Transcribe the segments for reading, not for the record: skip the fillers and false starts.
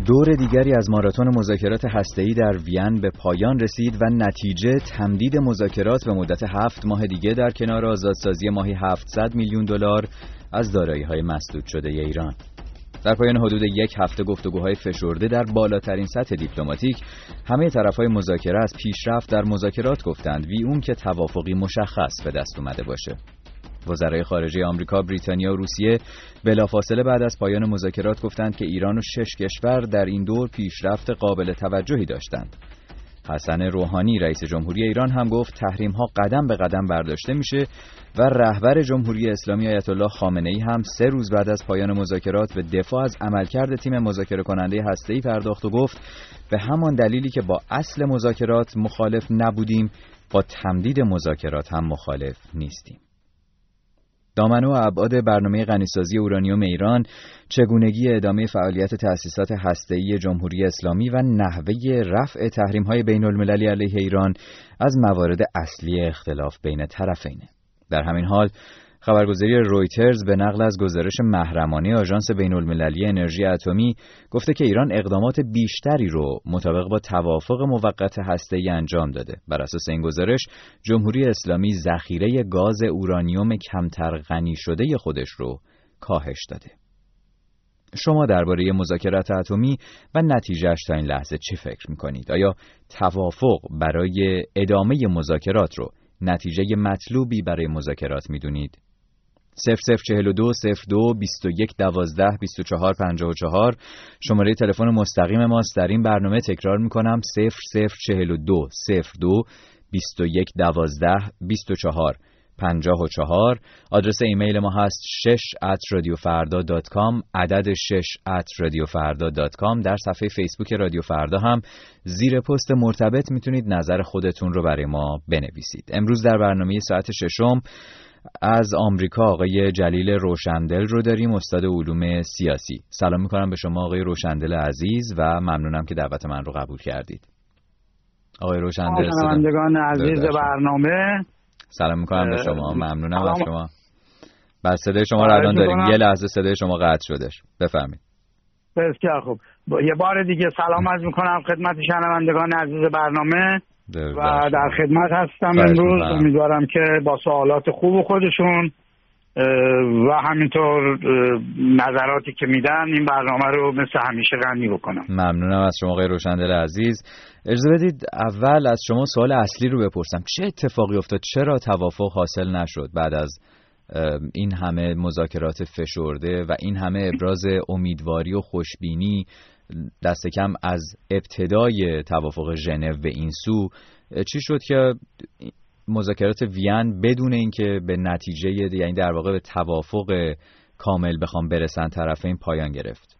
دور دیگری از ماراتون مذاکرات هسته‌ای در وین به پایان رسید و نتیجه تمدید مذاکرات به مدت 7 ماه دیگه در کنار آزادسازی ماهی 700 میلیون دلار از دارایی‌های مسدود شده ایران. در پایان حدود یک هفته گفتگوهای فشرده در بالاترین سطح دیپلماتیک، همه طرف‌های مذاکره از پیشرفت در مذاکرات گفتند، وی اون که توافقی مشخص به دست اومده باشه. وزرای خارجه آمریکا، بریتانیا و روسیه بلافاصله بعد از پایان مذاکرات گفتند که ایران و 6 کشور در این دور پیشرفت قابل توجهی داشتند. حسن روحانی رئیس جمهوری ایران هم گفت تحریم‌ها قدم به قدم برداشته میشه و رهبر جمهوری اسلامی آیت الله خامنه‌ای هم 3 روز بعد از پایان مذاکرات به دفاع از عملکرد تیم مذاکره کننده هسته‌ای پرداخت و گفت به همان دلیلی که با اصل مذاکرات مخالف نبودیم، با تمدید مذاکرات هم مخالف نیستیم. دامنه و ابعاد برنامه غنیسازی اورانیوم ایران، چگونگی ادامه فعالیت تأسیسات هسته‌ای جمهوری اسلامی و نحوه رفع تحریم‌های بین‌المللی علیه ایران از موارد اصلی اختلاف بین طرفینه. در همین حال خبرگزاری رویترز به نقل از گزارش محرمانه آژانس بین‌المللی انرژی اتمی گفته که ایران اقدامات بیشتری رو مطابق با توافق موقت هسته‌ای انجام داده. بر اساس این گزارش، جمهوری اسلامی ذخیره گاز اورانیوم کمتر غنی شده خودش رو کاهش داده. شما درباره مذاکرات اتمی و نتیجه‌اش تا این لحظه چه فکر می‌کنید؟ آیا توافق برای ادامه مذاکرات رو نتیجه مطلوبی برای مذاکرات می‌دونید؟ 0042 02 21 12 24 54 شماره تلفن مستقیم ماست. در این برنامه تکرار میکنم 0042 02 21 12 24 54. آدرس ایمیل ما هست 6@radiofarda.com، عدد 6@radiofarda.com. در صفحه فیسبوک رادیو فردا هم زیر پست مرتبط میتونید نظر خودتون رو برای ما بنویسید. امروز در برنامه ساعت 6 از آمریکا آقای جلیل روشندل رو داریم، استاد علوم سیاسی. سلام میکنم به شما آقای روشندل عزیز و ممنونم که دعوت من رو قبول کردید. آقای روشندل، شنوندگان عزیز برنامه، سلام میکنم به شما، ممنونم از شما. بر صدای شما رو الان داریم. یه لحظه صدای شما قطع شدش، بفرمایید. بسیار خوب. یه بار دیگه سلام عرض میکنم خدمت شنوندگان عزیز برنامه و در خدمت هستم امروز. امیدوارم که با سوالات خوب خودشون و همینطور نظراتی که میدن این برنامه رو مثل همیشه غنی بکنم. ممنونم از شما آقای روشندل عزیز. اجازه بدید اول از شما سوال اصلی رو بپرسم. چه اتفاقی افتاد؟ چرا توافق حاصل نشد بعد از این همه مذاکرات فشرده و این همه ابراز امیدواری و خوشبینی دست کم از ابتدای توافق ژنو به این سو؟ چی شد که مذاکرات وین بدون اینکه به نتیجه، یعنی در واقع به توافق کامل بخوام برسن، طرفین پایان گرفت؟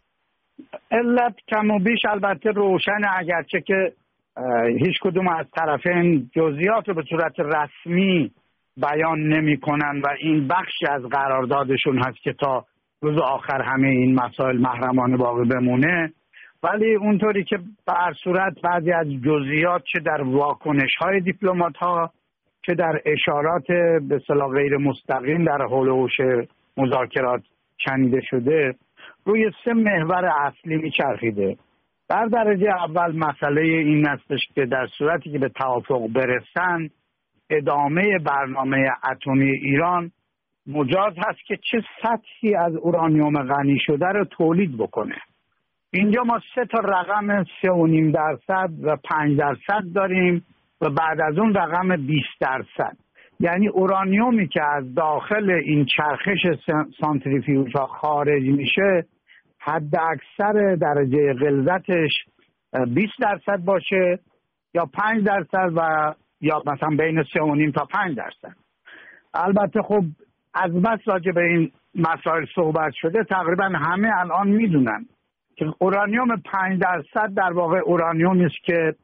علت کم و بیش البته روشن، اگرچه که هیچ کدوم از طرفین جزئیات رو به صورت رسمی بیان نمی کنن و این بخشی از قراردادشون هست که تا روز آخر همه این مسائل محرمانه باقی بمونه. ولی اونطوری که به هر صورت بعضی از جزئیات چه در واکنش‌های دیپلمات‌ها چه در اشارات به اصطلاح غیر مستقیم در حول و حوش مذاکرات شنیده شده، روی 3 محور اصلی میچرخیده. در درجه اول مسئله این هستش که در صورتی که به توافق برسن، ادامه برنامه اتمی ایران مجاز هست که چه سطحی از اورانیوم غنی شده رو تولید بکنه. اینجا ما 3 تا رقم 3.5% و 5% داریم و بعد از اون رقم 20%. یعنی اورانیومی که از داخل این چرخش سانتریفیوژ ها خارج میشه حد اکثر درجه غلظتش 20% باشه یا 5% و یا مثلا بین 3.5 تا 5%. البته خب از بس راجع به این مسائل صحبت شده، تقریبا همه الان میدونن که اورانیوم 5% در واقع اورانیومی است که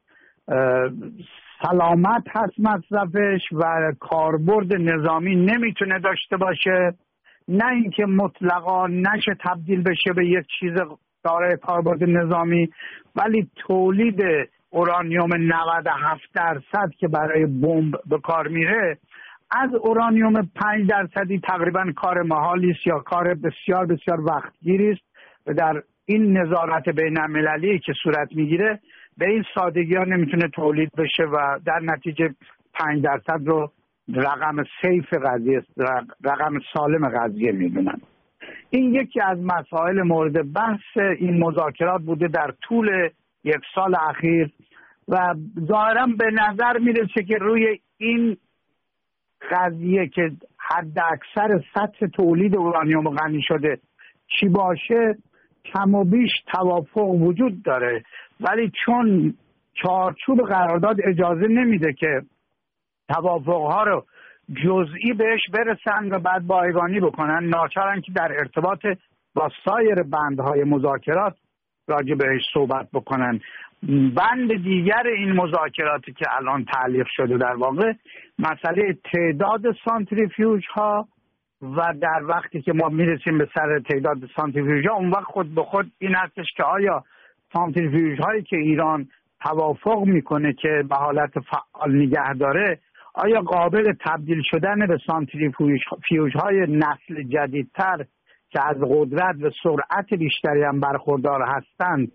سلامت هست مصرفش و کاربرد نظامی نمیتونه داشته باشه، نه اینکه مطلقا نشه تبدیل بشه به یک چیز دارای کاربرد نظامی، ولی تولید اورانیوم 97% که برای بمب به کار میره از اورانیوم 5% تقریبا کار محالی است یا کار بسیار بسیار وقتگیری است و در این نظارت بین‌المللی که صورت میگیره به این سادگی ها نمیتونه تولید بشه و در نتیجه 5% رو رقم سیف قضیه، رقم سالم قضیه میدونن. این یکی از مسائل مورد بحث این مذاکرات بوده در طول یک سال اخیر و ظاهرا به نظر میرسه که روی این قضیه که حد اکثر سطح تولید اورانیوم غنی شده چی باشه کم و بیش توافق وجود داره، ولی چون چارچوب قرارداد اجازه نمیده که توافقها رو جزئی بهش برسن و بعد بایگانی بکنن، ناچارن که در ارتباط با سایر بندهای مذاکرات راجع بهش صحبت بکنن. بند دیگر این مذاکراتی که الان تعلیق شده در واقع مسئله تعداد سانتریفیوژ ها و در وقتی که ما میرسیم به سر تعداد سانتریفیوژ ها اون وقت خود به خود این هستش که آیا سانتریفیوژ هایی که ایران توافق میکنه که به حالت فعال نگه داره آیا قابل تبدیل شدن به سانتریفیوژ های نسل جدیدتر که از قدرت و سرعت بیشتری هم برخوردار هستند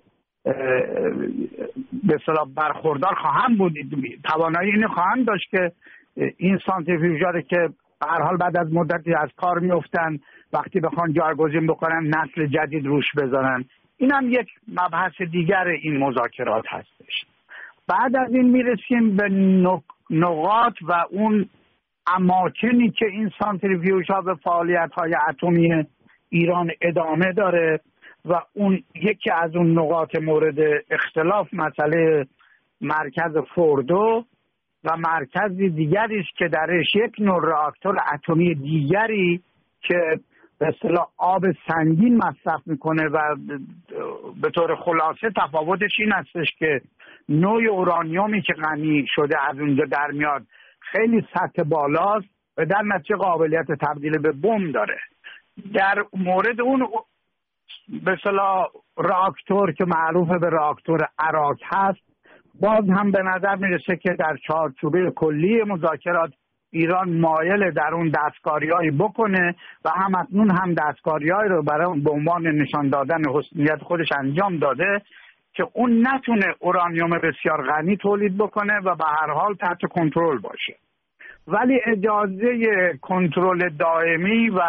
به اصطلاح برخوردار خواهم بود، توانایی اینو خواهم داشت که این سانتریفیوژها که به هر حال بعد از مدتی از کار میافتن وقتی بخوان جایگزین بکنن نسل جدید روش بذارن. این هم یک مبحث دیگر این مذاکرات هستش. بعد از این میرسیم به نقاط و اون اماکنی که این سانتریفیوژها به فعالیت‌های اتمی ایران ادامه داره و اون یکی از اون نقاط مورد اختلاف مسئله مرکز فوردو و مرکزی دیگری است که درش یک نوع راکتور اتمی دیگری که به اصطلاح آب سنگین مصرف میکنه و به طور خلاصه تفاوتش این هستش که نوع اورانیومی که غنی شده از اونجا در میاد خیلی سطح بالاست و در نتیجه قابلیت تبدیل به بمب داره. در مورد اون به اصطلاح راکتور که معروف به راکتور عراق هست باز هم به نظر میرسه که در چارچوبه کلی مذاکرات ایران مایل در اون دستکاری‌هایی بکنه و هم اکنون هم دستکاری‌هایی رو برای به عنوان نشان دادن حسنیت خودش انجام داده که اون نتونه اورانیوم بسیار غنی تولید بکنه و به هر حال تحت کنترل باشه، ولی اجازه کنترل دائمی و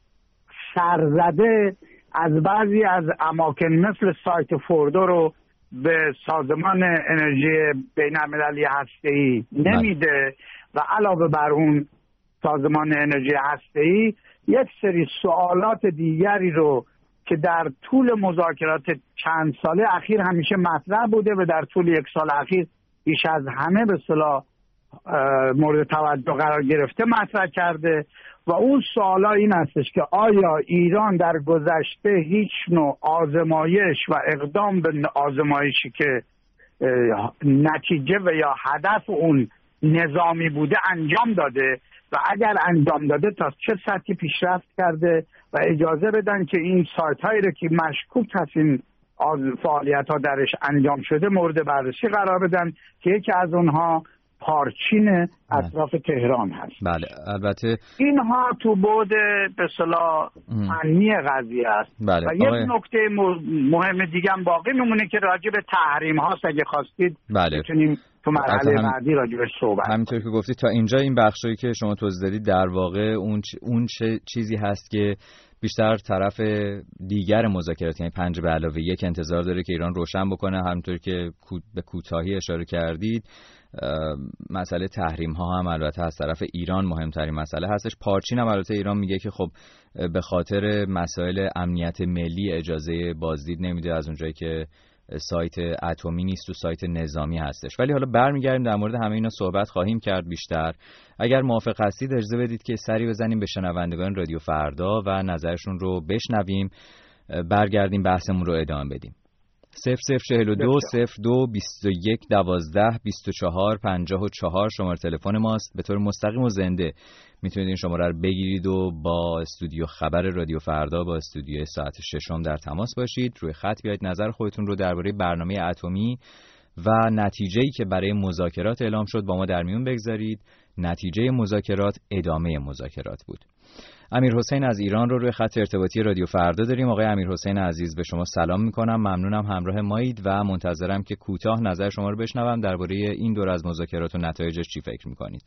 سرزده از بعضی از اماکن مثل سایت فوردو رو به سازمان انرژی بین‌المللی هسته‌ای نمیده و علاوه بر اون سازمان انرژی هسته‌ای یک سری سوالات دیگری رو که در طول مذاکرات چند ساله اخیر همیشه مطرح بوده و در طول یک سال اخیر بیش از همه به اصطلاح مورد توجه قرار گرفته مطرح کرده و اون سوالا این هستش که آیا ایران در گذشته هیچ نوع آزمایش و اقدام به آزمایشی که نتیجه و یا هدف اون نظامی بوده انجام داده و اگر انجام داده تا چه سطحی پیشرفت کرده و اجازه بدن که این سایت هایی رو که مشکوک هست این فعالیت ها درش انجام شده مورد بررسی قرار بدن که یکی از اونها پارچین اطراف تهران هست. بله البته اینها تو بعد به اصطلاح فنی قضیه است. بله. و یک نکته مهم دیگه هم باقی میمونه که راجع به تحریم هاست. اگه خواستید بله. میتونیم تو مرحله بعدی راجع به صحبت. همینطور که گفتید تا اینجا این بخشی که شما توضیح دادید در واقع اون چیزی هست که بیشتر طرف دیگر مذاکرات یعنی 5+1 انتظار داره که ایران روشن بکنه. همونطور که به کوتاهی اشاره کردید مسئله تحریم ها هم البته از طرف ایران مهمترین مسئله هستش. پارچین هم البته ایران میگه که خب به خاطر مسائل امنیت ملی اجازه بازدید نمیده از اونجایی که سایت اتمی نیست و سایت نظامی هستش. ولی حالا برمیگردیم در مورد همه اینا صحبت خواهیم کرد بیشتر. اگر موافق هستید اجازه بدید که سری بزنیم به شنوندگان رادیو فردا و نظرشون رو بشنویم، برگردیم بحثمون رو ادامه بدیم. 0042 02 21 12 24 54 شماره تلفن ماست. به طور مستقیم و زنده میتونید این شماره رو بگیرید و با استودیو خبر رادیو فردا با استودیو ساعت 6 در تماس باشید. روی خط بیایید نظر خودتون رو درباره برنامه اتمی و نتیجه‌ای که برای مذاکرات اعلام شد با ما در میون بگذارید. نتیجه مذاکرات ادامه مذاکرات بود. امیرحسین از ایران رو روی خط ارتباطی رادیو فردا داریم. آقای امیرحسین عزیز، به شما سلام میکنم، ممنونم همراه مایید و منتظرم که کوتاه نظر شما رو بشنوم درباره این دور از مذاکرات و نتایجش چی فکر میکنید.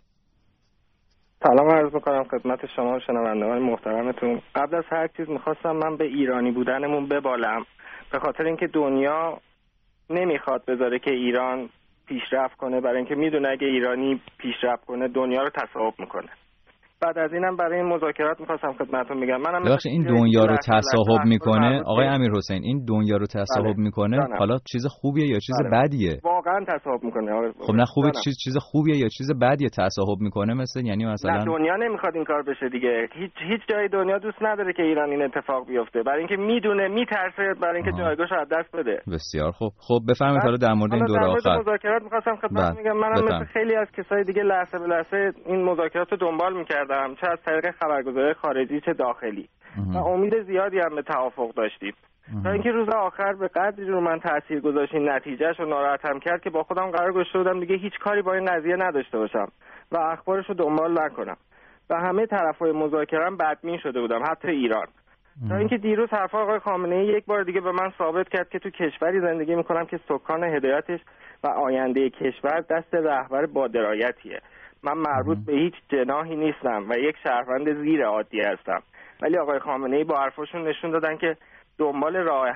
سلام عرض میکنم خدمت شما و شنوندگان محترمتون. قبل از هر چیز میخواستم من به ایرانی بودنمون ببالم، به خاطر اینکه دنیا نمیخواد بذاره که ایران پیشرفت کنه، برای اینکه میدونه اگه ایرانی پیشرفت کنه دنیا رو تصاحب میکنه. بعد از اینم برای این مذاکرات می‌خواستم خدمتتون میگم منم این دنیا رو تصاحب میکنه. آقای امیرحسین این دنیا رو تصاحب میکنه، حالا چیز خوبیه یا چیز بدیه؟ واقعا تصاحب میکنه. خب نه خوبه، چیز خوبیه یا چیز بدیه تصاحب میکنه؟ یعنی مثلا نه، دنیا نمیخواد این کار بشه دیگه. هیچ جای دنیا دوست نداره که ایران این اتفاق بیفته، برای اینکه میدونه میترسه برای اینکه جایگاهش از دست بده. بسیار خوب. خب بفرمایید حالا در مورد این دوره آخر مذاکرات می‌خواستم خدمتتون میگم منم مثل خیلی از کسای دیگه لحظه به لحظه این مذاکرات رو دنبال می‌کردم، چه از طریق خبرگزاری خارجی چه داخلی، و امید زیادی هم به توافق داشتیم تا اینکه روز آخر به قدری رو من تاثیر گذاشت این نتیجهش رو ناراحتم کرد که با خودم قرار گذاشته بودم دیگه هیچ کاری با این قضیه نداشته باشم و اخبارش رو دنبال نکنم و همه طرفای مذاکره‌ام بدبین شده بودم، حتی ایران. تا اینکه دیروز حرفای آقای خامنه‌ای یک بار دیگه به من ثابت کرد که تو کشوری زندگی می‌کنم که سکان هدایتش و آینده کشور دست رهبر با درایتیه. من مربوط به هیچ جناحی نیستم و یک شهروند زیر عادی هستم، ولی آقای خامنه‌ای با حرفاشون نشون دادن که دنبال راه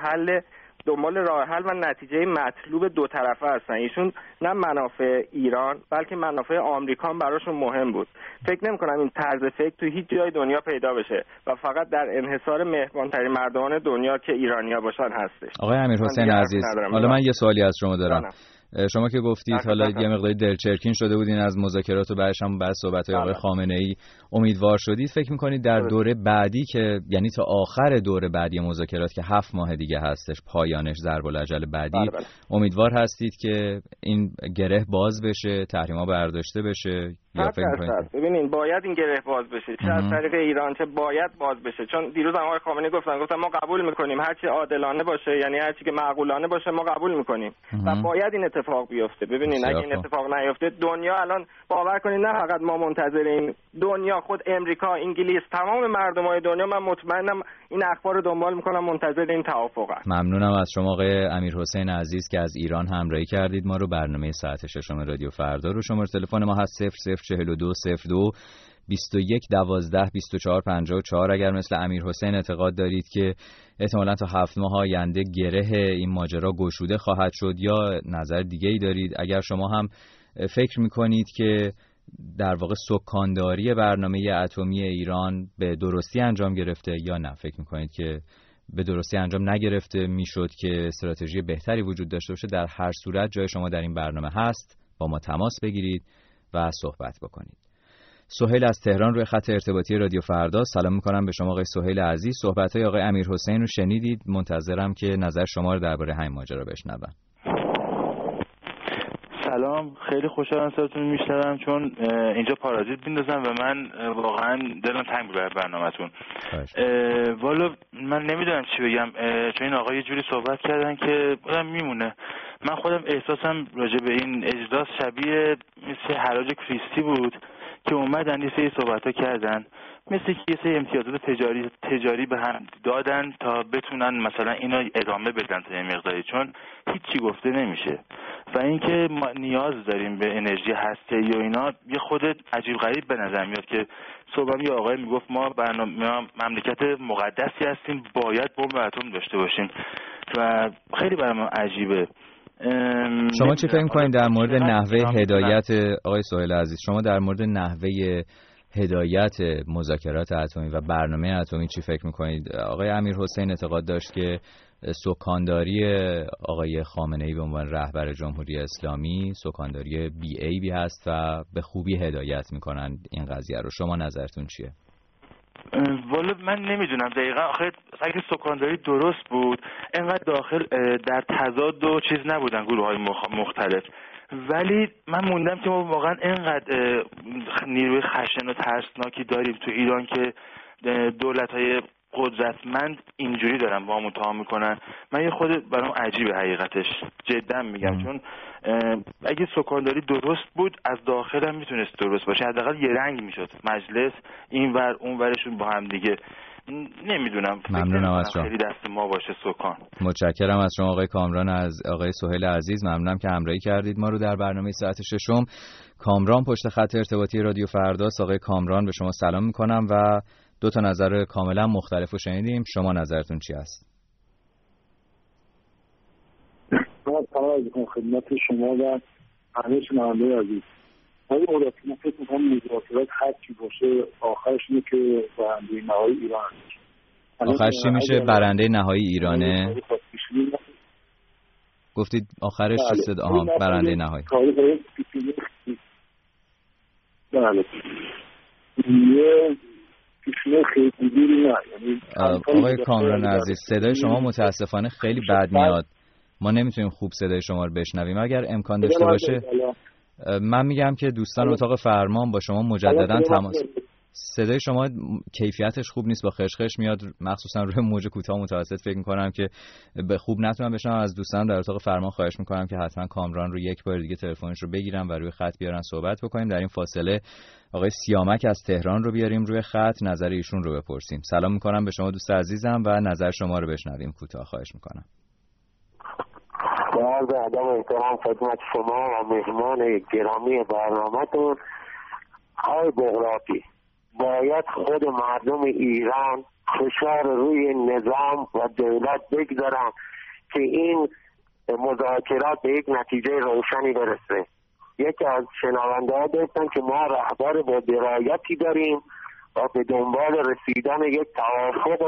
حل و نتیجه مطلوب دو طرفه هستن. ایشون نه منافع ایران بلکه منافع آمریکا براشون مهم بود. فکر نمی‌کنم این طرز فکر تو هیچ جای دنیا پیدا بشه و فقط در انحصار مهربان‌ترین مردمان دنیا که ایرانیا باشن هستش. آقای امیرحسین عزیز، حالا من یه سوالی از شما دارم. شما که گفتید حالا یه مقداری دلچرکین شده بودین از مذاکرات و بعدش هم بعد صحبت‌های آقای خامنه‌ای امیدوار شدید، فکر می‌کنید در دوره بعدی که یعنی تا آخر دوره بعدی مذاکرات که 7 ماه دیگه هستش پایانش ضرب الاجل بعدی، امیدوار هستید که این گره باز بشه، تحریم‌ها برداشته بشه یا فکر می‌کنید؟ ببینین باید این گره باز بشه، چه از طریق ایران چه باید باز بشه، چون دیروز آقای خامنه‌ای گفتن ما قبول می‌کنیم هر چی عادلانه باشه، یعنی هر چی که معقولانه باشه ما قبول می‌کنیم و باید این اتفاق بیفته. ببینین اگه این اتفاق نیفته دنیا الان باور کنید نه فقط ما منتظریم، دنیا خود امریکا، انگلیس، تمام مردمای دنیا من مطمئنم این اخبار رو دنبال می‌کنم، منتظر این توافقن. ممنونم از شما آقای امیرحسین عزیز که از ایران همراهی کردید ما رو. برنامه ساعت ششم رادیو فردا رو شماره تلفن ما هست 004202 21 12 24 54. اگر مثل امیرحسین اعتقاد دارید که احتمالاً تا 7 ماه آینده گره این ماجرا گشوده خواهد شد یا نظر دیگه‌ای دارید، اگر شما هم فکر می‌کنید که در واقع سکانداری برنامه اتمی ایران به درستی انجام گرفته یا نه فکر می‌کنید که به درستی انجام نگرفته، میشد که استراتژی بهتری وجود داشته باشه، در هر صورت جای شما در این برنامه هست، با ما تماس بگیرید و صحبت بکنید. سهیل از تهران روی خط ارتباطی رادیو فردا. سلام میکنم به شما آقای سهیل عزیز. صحبت‌های آقای امیرحسین رو شنیدید، منتظرم که نظر شما رو درباره همین ماجرا بشنوم. سلام، خیلی خوشحالم صداتون میشنوم چون اینجا پارازیت میندازم و من واقعا دلم تنگ بود برای برنامه‌تون. والا من نمیدونم چی بگم، چون این آقا یه جوری صحبت کردن که آدم میمونه. من خودم احساسم راجع به این اجلاس شبیه مثل حراج کریستی بود که اومدن یه سری صحبت‌ها کردن، مثل که یه سری امتیازات تجاری به هم دادن تا بتونن مثلا اینا ادامه بدن تا یه مقداری، چون هیچی گفته نمیشه و اینکه ما نیاز داریم به انرژی هسته‌ای و اینا یه خود عجیب غریب به نظر میاد که صبح یه آقای میگفت ما مملکت مقدسی هستیم، باید بمب اتم داشته باشیم و خیلی برای ما عجیبه. شما چی فکر می‌کنید در مورد نحوه هدایت آقای سهیل عزیز؟ شما در مورد نحوه هدایت مذاکرات اتمی و برنامه اتمی چی فکر می‌کنید؟ آقای امیرحسین اعتقاد داشت که سکانداری آقای خامنه‌ای به عنوان رهبر جمهوری اسلامی سکانداری بی‌عیبی هست و به خوبی هدایت می‌کنن این قضیه رو. شما نظرتون چیه؟ والا من نمیدونم دقیقا. آخه اگه سکانداری درست بود اینقدر داخل در تضاد و چیز نبودن گروه‌های مختلف، ولی من موندم که ما واقعا اینقدر نیروی خشن و ترسناکی داریم تو ایران که دولت‌های قدرتمند اینجوری دارن با هم اتهام میکنن. من یه خود برام عجیبه حقیقتش، جدا میگم. چون اگه سکان‌داری درست بود از داخل هم میتونست درست باشه، حداقل یه رنگ میشد مجلس، این ور اون ورشون با هم دیگه. نمیدونم، ممنونم از شما. خیلی دست ما باشه سکان. متشکرم از شما آقای کامران، از آقای سهیل عزیز. ممنونم که همراهی کردید ما رو در برنامه ساعت ششم. کامران پشت خط ارتباطی رادیو فرداست. آقای کامران به شما سلام میکنم و دو تا نظر کاملا مختلف رو شنیدیم. شما نظرتون چی است؟ من سلام علیکم خدمت شما و همه شنوندگان عزیز. من فکر می‌کنم مذاکرات هر چی باشه آخرش اینه که برنده نهایی ایران هست. آخرش چی میشه؟ برنده نهایی ایرانه؟ گفتید آخرش چی شد؟ برنده نهایی. بله. یه پیشنهاد خیلی دیری نه. آقای کامران عزیز، صدای شما متاسفانه خیلی بد میاد. ما نمیتونیم خوب صدای شما رو بشنویم. اگر امکان داشته باشه من میگم که دوستان اتاق فرمان با شما مجددا تماس. صدای شما کیفیتش خوب نیست، با خشخش میاد، مخصوصا روی موج کوتاه متوسط. فکر میکنم که به خوب نتونم بشنوم. از دوستان در اتاق فرمان خواهش میکنم که حتما کامران رو یک بار دیگه تلفنش رو بگیرم و روی خط بیارن صحبت بکنیم. در این فاصله آقای سیامک از تهران رو بیاریم روی خط، نظر ایشون رو بپرسیم. سلام میکنم به شما دوست عزیزم و نظر شما رو بشنویم. کوتاه خواهش میکنم. با عرض ادب و احترام خدمت شما و مهمان گرامی برنامه‌تون. آقای بغراتی، باید خود مردم ایران فشار روی نظام و دولت بگذارن که این مذاکرات به یک نتیجه روشنی برسه. یکی از شنونده‌ها گفتن که ما رهبر با درایتی داریم و به دنبال رسیدن یک توافق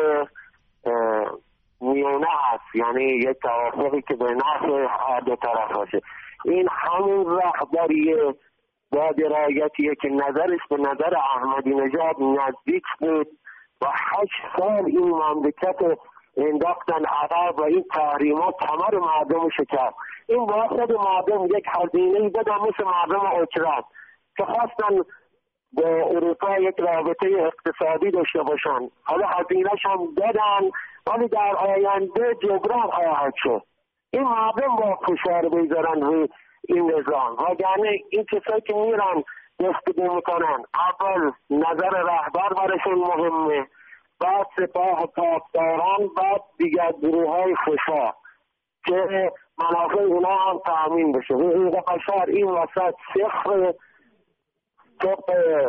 میونه هست، یعنی یک توافقی که به نفع هر دو طرف باشه. این همون رهبریه با درایتیه که نظرش به نظر احمدی نژاد نزدیک بود و 8 سال این مملکت انداختن عقب و این تحریمات کمر مردم شکست. این با خود مردم یک هزینه‌ای بدن، مثل مردم اوکراین که خواستن با اروپا یک رابطه اقتصادی داشته باشن، حالا هزینه‌ش هم دادن ولی در آینده جبران خواهد شد. این مردم با فشار بگذارن روی این نظام، وگرنه این کسایی که میرن گفتگو میکنن اول نظر رهبر برشون مهمه، بعد سپاه پاسداران، بعد دیگر گروه‌های فشار که منافع اونا هم تامین بشه. حقوق بشر این وسط صفر، طبق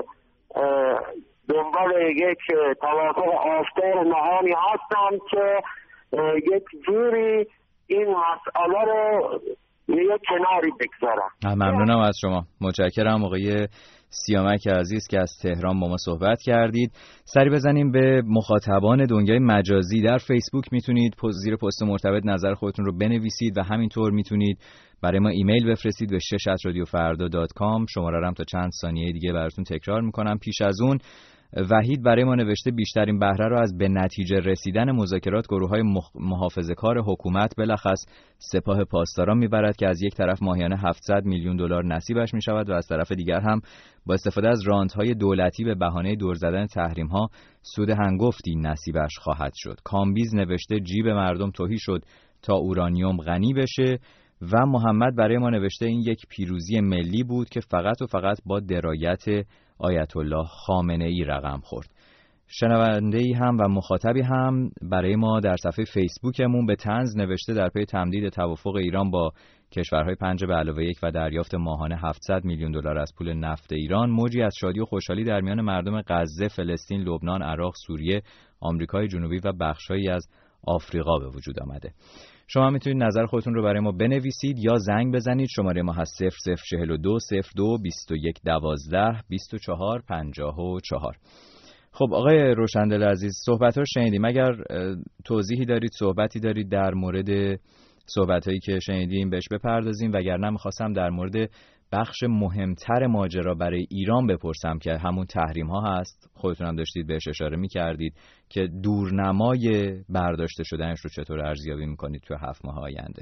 دنبال یک توافق آشکار نهانی هستن که یک جوری این مسئله رو یک کناری بگذارن. ممنونم از شما. متشکرم آقای سیامک عزیز که از تهران با ما صحبت کردید. سری بزنیم به مخاطبان دنیای مجازی. در فیسبوک میتونید زیر پست مرتبط نظر خودتون رو بنویسید و همینطور میتونید برای ما ایمیل بفرستید به شش@radiofarda.com. شماره رو تا چند ثانیه دیگه براتون تکرار میکنم. پیش از اون وحید برای ما نوشته بیشترین بهره را از به نتیجه رسیدن مذاکرات گروه‌های محافظه‌کار حکومت بلخص سپاه پاسداران میبرد که از یک طرف ماهیانه 700 میلیون دلار نصیبش میشود و از طرف دیگر هم با استفاده از رانت‌های دولتی به بهانه دور زدن تحریم‌ها سود هنگفتی نصیبش خواهد شد. کامبیز نوشته جیب مردم تهی شد تا اورانیوم غنی بشه و محمد برای ما نوشته این یک پیروزی ملی بود که فقط و فقط با درایت آیت الله خامنه ای رقم خورد. شنونده‌ای هم و مخاطبی هم برای ما در صفحه فیسبوکمون به طنز نوشته در پی تمدید توافق ایران با کشورهای 5+1 و دریافت ماهانه 700 میلیون دلار از پول نفت ایران، موجی از شادی و خوشحالی در میان مردم غزه، فلسطین، لبنان، عراق، سوریه، آمریکای جنوبی و بخش‌هایی از آفریقا به وجود آمده. شما میتونید نظر خودتون رو برای ما بنویسید یا زنگ بزنید. شماره ما هست 0042 02 21 12 24 54. خب آقای روشندل عزیز، صحبت‌ها رو شنیدیم. اگر توضیحی دارید، صحبتی دارید در مورد صحبت‌هایی که شنیدیم بهش بپردازیم، وگرنه می‌خواستم در مورد بخش مهمتر ماجرا برای ایران بپرسم که همون تحریم‌ها هست. خودتون هم داشتید بهش اشاره می‌کردید که دورنمای برداشته شدنش رو چطور ارزیابی می‌کنید تو 7 ماه آینده.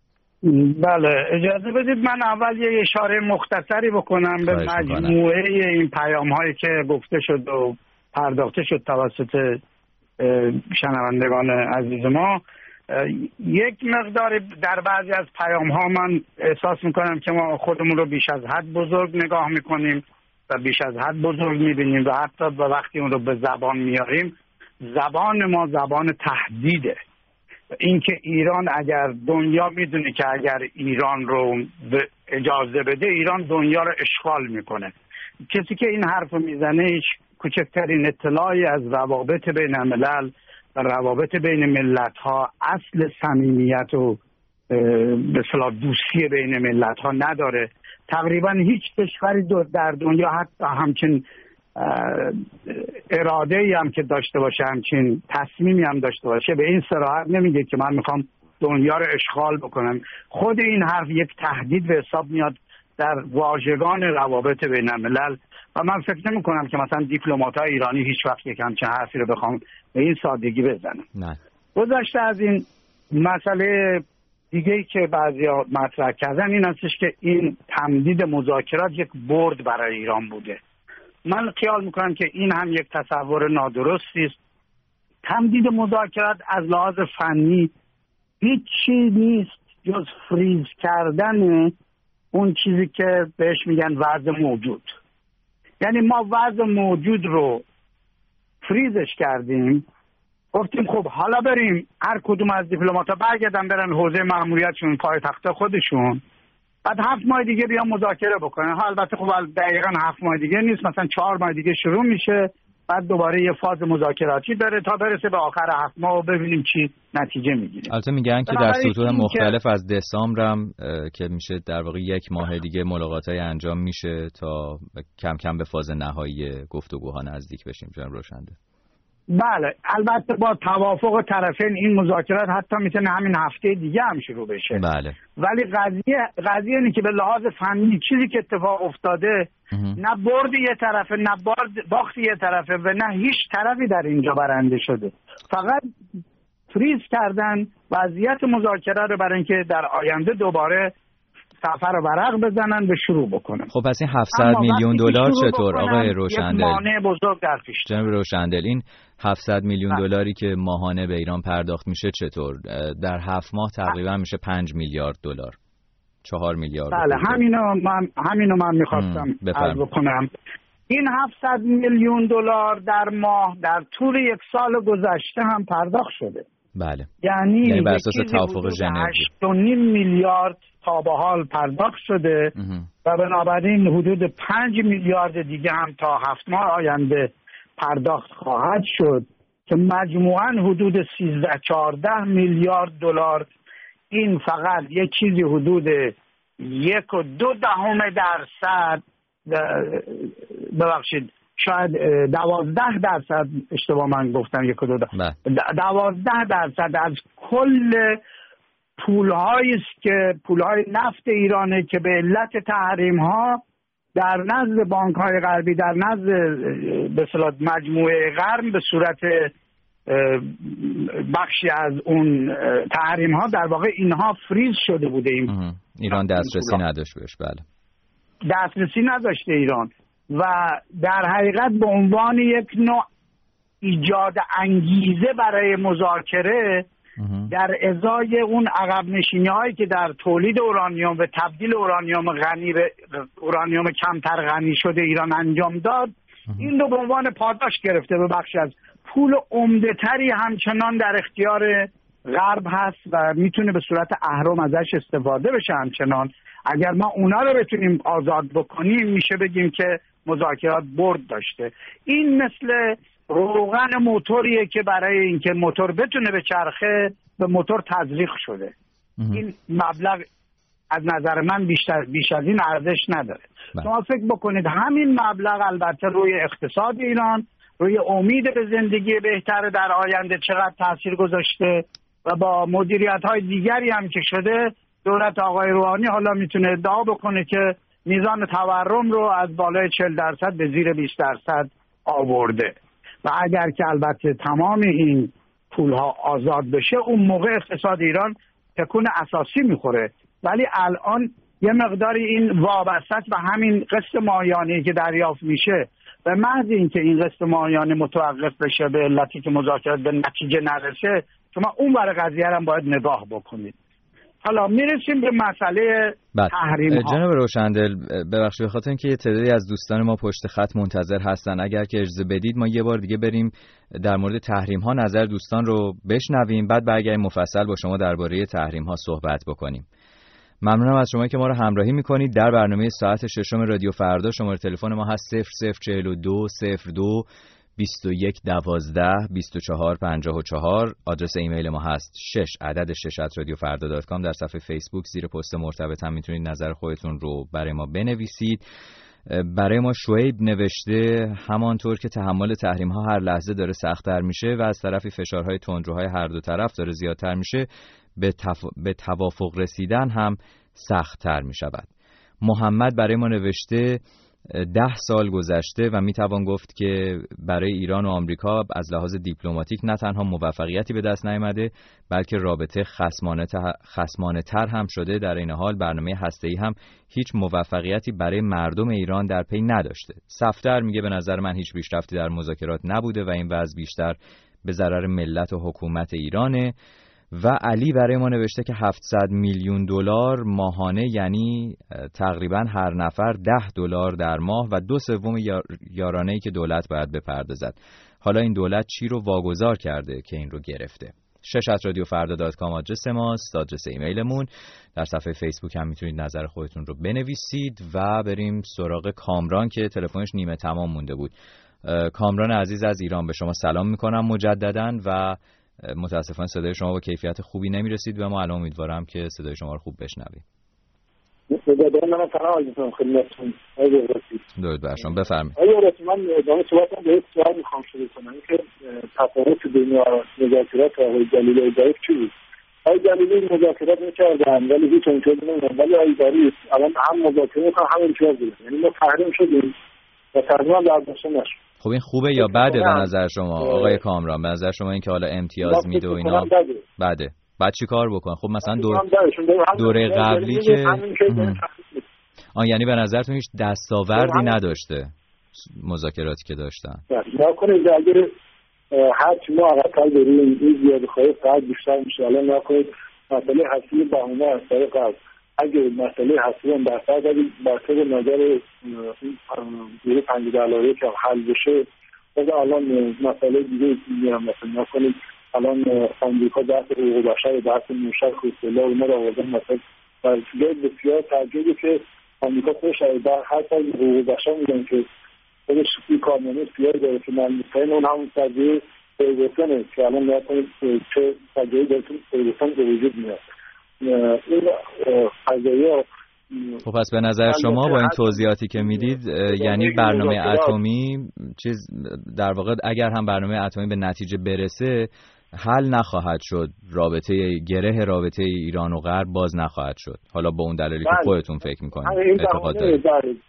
بله، اجازه بدید من اول یه اشاره مختصری بکنم به مجموعه این پیام‌هایی که گفته شد و پرداخته شد توسط شنوندگان عزیز ما، یک مقدار در بعضی از پیام ها من احساس میکنم که ما خودمون رو بیش از حد بزرگ نگاه میکنیم و بیش از حد بزرگ میبینیم و حتی به وقتی اون رو به زبان میاریم، زبان ما زبان تهدیده. اینکه ایران اگر دنیا میدونه که اگر ایران رو اجازه بده ایران دنیا رو اشغال میکنه. کسی که این حرف میزنه هیچ کوچکترین اطلاعی از روابط بین الملل و روابط بین ملت ها، اصل صمیمیت و به اصطلاح دوستی بین ملت ها نداره. تقریبا هیچ کشوری در دنیا حتی همچین اراده ای هم که داشته باشه، همچین تصمیمی هم داشته باشه، به این صراحت نمیگه که من میخوام دنیا رو اشغال بکنم. خود این حرف یک تهدید به حساب میاد در واژگان روابط بین الملل و من فکر نمی کنم که مثلا دیپلمات‌های ایرانی هیچ وقت یک همچین حرفی رو بخوام به این سادگی بزنم. نه. گذشته از این، مسئله دیگه‌ای که بعضیا مطرح کردن این هستش که این تمدید مذاکرات یک برد برای ایران بوده. من خیال میکنم که این هم یک تصور نادرستی است. تمدید مذاکرات از لحاظ فنی هیچی نیست جز فریز کردن اون چیزی که بهش میگن وضع موجود. یعنی ما وضع موجود رو فریزش کردیم، گفتیم خب حالا بریم هر کدوم از دیپلمات‌ها برگردن برن حوزه مأموریتشون پایتخت خودشون، بعد 7 ماه دیگه بیان مذاکره بکنن. البته خب دقیقاً 7 ماه دیگه نیست، مثلا 4 ماه دیگه شروع میشه، بعد دوباره یه فاز مذاکراتی داره تا برسه به آخر 7 ماه و ببینیم چی نتیجه میگیریم. البته میگن که در سطوح مختلف از دسامبر هم که میشه در واقع 1 ماه دیگه ملاقاتای انجام میشه تا کم کم به فاز نهایی گفتگوها نزدیک بشیم. جناب روشنده. بله، البته با توافق طرفین این مذاکرات حتی میتونه همین هفته دیگه هم شروع بشه. بله. ولی قضیه اینه که به لحاظ فنی چیزی که اتفاق افتاده نه برد یه طرفه نه باخت یه طرفه و نه هیچ طرفی در اینجا برنده شده. فقط فریز کردن وضعیت مذاکره رو برای اینکه در آینده دوباره سفر ورق بزنن به شروع بکنن. خب پس این 700 میلیون دلار چطور آقای روشندل؟ یک مانع بزرگ در پیش. جناب روشندل، این 700 میلیون دلاری که ماهانه به ایران پرداخت میشه چطور؟ در 7 ماه تقریبا میشه 5 میلیارد دلار. 4 میلیارد. بله، همینو من می‌خواستم عرض بکنم. این 700 میلیون دلار در ماه در طول 1 سال گذشته هم پرداخت شده. بله. یعنی بر اساس توافق ژنو 8.5 میلیارد تا به حال پرداخت شده و بنابراین حدود 5 میلیارد دیگه هم تا 7 ماه آینده پرداخت خواهد شد که مجموعاً حدود 13-14 میلیارد دلار. این فقط یک چیزی حدود 1.2% ببخشید شاید 12% اشتباه من گفتم 12% از کل پول‌هایی است که پول‌های نفت ایرانه که به علت تحریم‌ها در نزد بانک‌های غربی، در نزد به اصطلاح مجموعه غرب به صورت بخشی از اون تحریم‌ها در واقع اینها فریز شده بوده. ایران دسترسی نداشت بهش. بله، دسترسی نداشته ایران و در حقیقت به عنوان یک نوع ایجاد انگیزه برای مذاکره در ازای اون عقب نشینی هایی که در تولید اورانیوم و تبدیل اورانیوم غنی به اورانیوم کمتر غنی شده ایران انجام داد، این رو به عنوان پاداش گرفته به بخش از پول عمده‌تری همچنان در اختیار غرب هست و میتونه به صورت اهرم ازش استفاده بشه. همچنان اگر ما اونا رو بتونیم آزاد بکنیم میشه بگیم که مذاکرات برد داشته. این مثل روغن موتوریه که برای اینکه موتور بتونه به چرخه به موتور تزریق شده. این مبلغ از نظر من بیش از این ارزش نداره. شما فکر بکنید همین مبلغ البته روی اقتصاد ایران، روی امید به زندگی بهتر در آینده چقدر تاثیر گذاشته و با مدیریت‌های دیگری هم که شده دولت آقای روحانی حالا میتونه ادعا بکنه که میزان تورم رو از بالای 40% به زیر 20% آورده و اگر که البته تمام این پولها آزاد بشه اون موقع اقتصاد ایران تکون اساسی میخوره. ولی الان یه مقداری این وابستت و همین قسط ماهیانه‌ای که دریافت میشه به محض اینکه این قسط ماهیانه متوقف بشه به علتی که مذاکرات به نتیجه نرسه، شما اون برای قضیه هم باید نگاه بکنید. حالا میرسیم به مسئله تحریم ها. جناب روشندل، ببخشید بخاطر اینکه یه تعدادی از دوستان ما پشت خط منتظر هستن، اگر که اجازه بدید ما یه بار دیگه بریم در مورد تحریم ها نظر دوستان رو بشنویم، بعد برگردیم مفصل با شما درباره تحریم ها صحبت بکنیم. ممنونم از شما که ما رو همراهی میکنید در برنامه ساعت ششم رادیو فردا. شماره تلفن ما هست 0042 02 21 12 24 54. آدرس ایمیل ما هست 6@radiofarda.com. در صفحه فیسبوک زیر پست مرتبط هم میتونید نظر خودتون رو برای ما بنویسید. برای ما شعیب نوشته همانطور که تحمل تحریم ها هر لحظه داره سخت‌تر میشه و از طرفی فشارهای تندروهای هر دو طرف داره زیادتر میشه، به توافق رسیدن هم سخت‌تر میشود. محمد برای ما نوشته 10 سال گذشته و میتوان گفت که برای ایران و آمریکا از لحاظ دیپلماتیک نه تنها موفقیتی به دست نیامده بلکه رابطه خصمانه تر هم شده. در این حال برنامه هسته‌ای هم هیچ موفقیتی برای مردم ایران در پی نداشته. صفدر میگه به نظر من هیچ پیشرفتی در مذاکرات نبوده و این وضع بیشتر به ضرر ملت و حکومت ایرانه. و علی برای ما نوشته که 700 میلیون دلار ماهانه، یعنی تقریبا هر نفر $10 در ماه و 2/3 یارانه‌ای که دولت باید بپردازد. حالا این دولت چی رو واگذار کرده که این رو گرفته؟ 6@radiofarda.com آدرس ماست، آدرس ایمیلمون. در صفحه فیسبوک هم میتونید نظر خودتون رو بنویسید و بریم سراغ کامران که تلفنش نیمه تمام مونده بود. کامران عزیز از ایران، به شما سلام میکنم مجدداً و متاسفانه صدای شما با کیفیت خوبی نمیرسید و ما الان امیدوارم که صدای شما رو خوب بشنویم. من سلام عزیزم خدمتتون. درود بر شما، بفرمایید. من ادامه صحبتم به یک سوال میخوام شروع کنم که تفاوت بین مذاکرات آقای جلیلی ظریف چی بود؟ آقای جلیلی مذاکرات میکردن ولی هیچ امتیازی نمیدن، ولی آقای ظریف الان هم مذاکره میکنن هم امتیاز میدن، یعنی ما تحریم شدیم و تقریبا برداشته نشد. خب این خوبه یا بده به نظر شما آقای کامران؟ به نظر شما این که حالا امتیاز میده و اینا بده؟ بعد چی کار بکنن؟ خب مثلا دوره قبلی که یعنی به نظرتون هیچ دستاوردی نداشته مذاکراتی که داشتن؟ نکنید اگر هرچی ما عقب‌تر بریم این زیادخواهی فقط بیشتر میشه. الان نکنید مسئله هستی بهونه از طریق قبل، اگر مسئله هستی هم بر طبق نظر گروه 5 دلایل که حل بشه، الان مسئله دیگه میگم مثلا نکنید الان آمریکا بحث حقوق بشر، بحث موشک خودسلا اونا رو آوردن مثلا و جای بسیار تعجبی که آمریکا خودش در هر سال حقوق بشر میگن که خودش این کارنامه سیاه داره که من میتونم اون همون قضیه فرگوسنه که الان نکنید چه قضیه دارتون فرگوسن به وجود میاد. این قضیه خب پس به نظر شما با این توضیحاتی که میدید یعنی برنامه اتمی چیز در واقع اگر هم برنامه اتمی به نتیجه برسه حل نخواهد شد، گره رابطه ایران و غرب باز نخواهد شد، حالا با اون دلیلی که خودتون فکر میکنید اعتقاد دارید.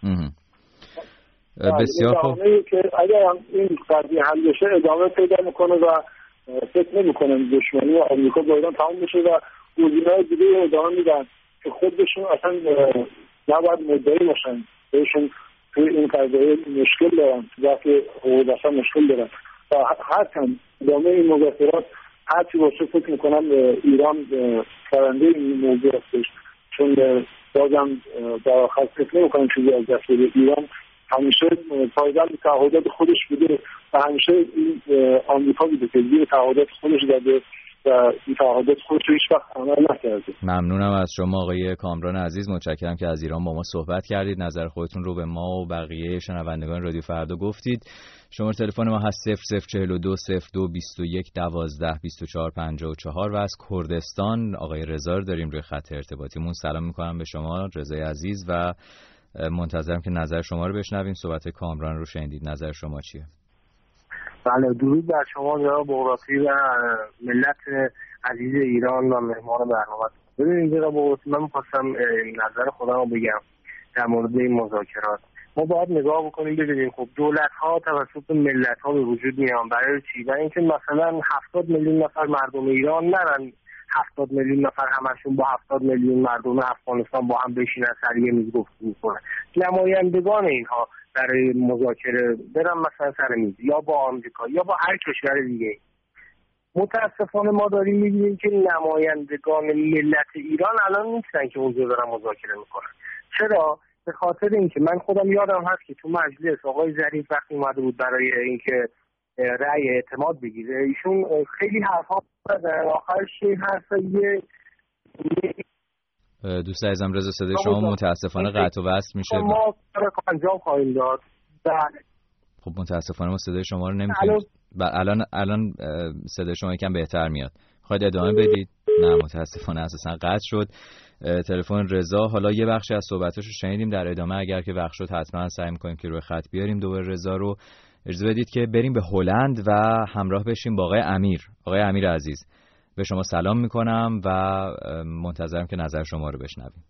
بسیار خوب. اگر این قضیه حل بشه ادامه پیدا میکنه و فکر نمیکنم دشمنی آمریکا با ایران تمام بشه و گزینه‌های دیگه ادامه میدن که خودشون اصلا نباید مدعی باشن، بهشون توی این قضیه مشکل دارن، وقتی حقوق بشر مشکل دارن و حتما ادامه این مذاکرات هرچی باشه فکر میکنم ایران برنده این موضوع هستش، چون بازم در آخر فکر نمیکنم چیزی از دست بده. ایران همیشه پایبند به تعهدات خودش بوده و همیشه این آمریکا بوده که زیر تعهدات خودش داده و این تعهدات خودش هیچ وقت عمل نکرده. ممنونم از شما آقای کامران عزیز، متشکرم که از ایران با ما صحبت کردید، نظر خودتون رو به ما و بقیه شنوندگان رادیو فردا گفتید. شماره تلفن ما هست 0042 02 21 12 24 54 و از کردستان آقای رضا رو داریم روی خط ارتباطیمون. سلام میکنم به شما رضای عزیز و منتظرم که نظر شما رو بشنویم. صحبت کامران رو شنیدید، نظر شما چیه؟ بله، درود بر شما جناب بغراتی و ملت عزیز ایران و مهمان برنامه. ببینید جناب بغراتی، من می‌خواستم نظر خودم رو بگم در مورد این مذاکرات. ما باید نگاه بکنیم ببینیم خب دولت‌ها توسط ملت‌ها به وجود میان برای چی؟ برای اینکه مثلا 70 میلیون نفر مردم ایران نرن 70 میلیون نفر همشون با 70 میلیون مردم افغانستان با هم بشینن سر یه میز گفتگو کنن. نمایندگان اینها برای مذاکره برم مثلا سر میز یا با آمریکا یا با هر کشور دیگه. متاسفانه ما داریم می‌بینیم که نمایندگان ملت ایران الان نیستن که اونجا دارن مذاکره میکنن. چرا؟ به خاطر اینکه من خودم یادم هست که تو مجلس آقای ظریف وقتی اومده بود برای اینکه رأی اعتماد بگیره، ایشون خیلی حرفا زدن، آخرش حرف دوست عزیزم رضا صدای شما متاسفانه قطع و وصل میشه. ما کار انجام خواهیم داد. خب متاسفانه ما صدای شما رو نمیتونیم. الان صدای شما یکم بهتر میاد. خواهید ادامه بدید؟ نه متاسفانه اساسا قطع شد تلفن رضا. حالا یه بخشی از صحبتاشو شنیدیم، در ادامه اگر که وقت شد حتما سعی می‌کنیم که روی خط بیاریم دوباره رضا رو. اجازه بدید که بریم به هلند و همراه بشیم با آقای امیر. آقای امیر عزیز، به شما سلام میکنم و منتظرم که نظر شما رو بشنویم.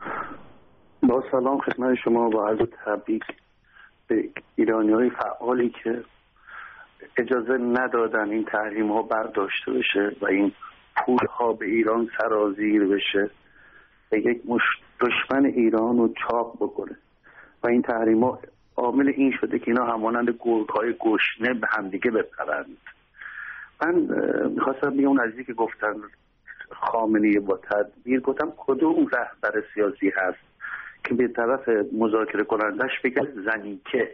با سلام خدمت شما و عرض تبریک به ایرانی‌های فعالی که اجازه ندادن این تحریم‌ها برداشته بشه و این پول‌ها به ایران سرازیر بشه و یک دشمن ایران رو چاپ بکنه و این تحریم‌ها عامل این شده که اینا همانند گرگ‌های گشنه به همدیگه بپرند. من میخواستم بگم اون عزیزی که گفتن خامنه‌ای با تدبیر، گفتم کدوم رهبر سیاسی هست که به طرف مذاکره کنندش بگه زنیکه.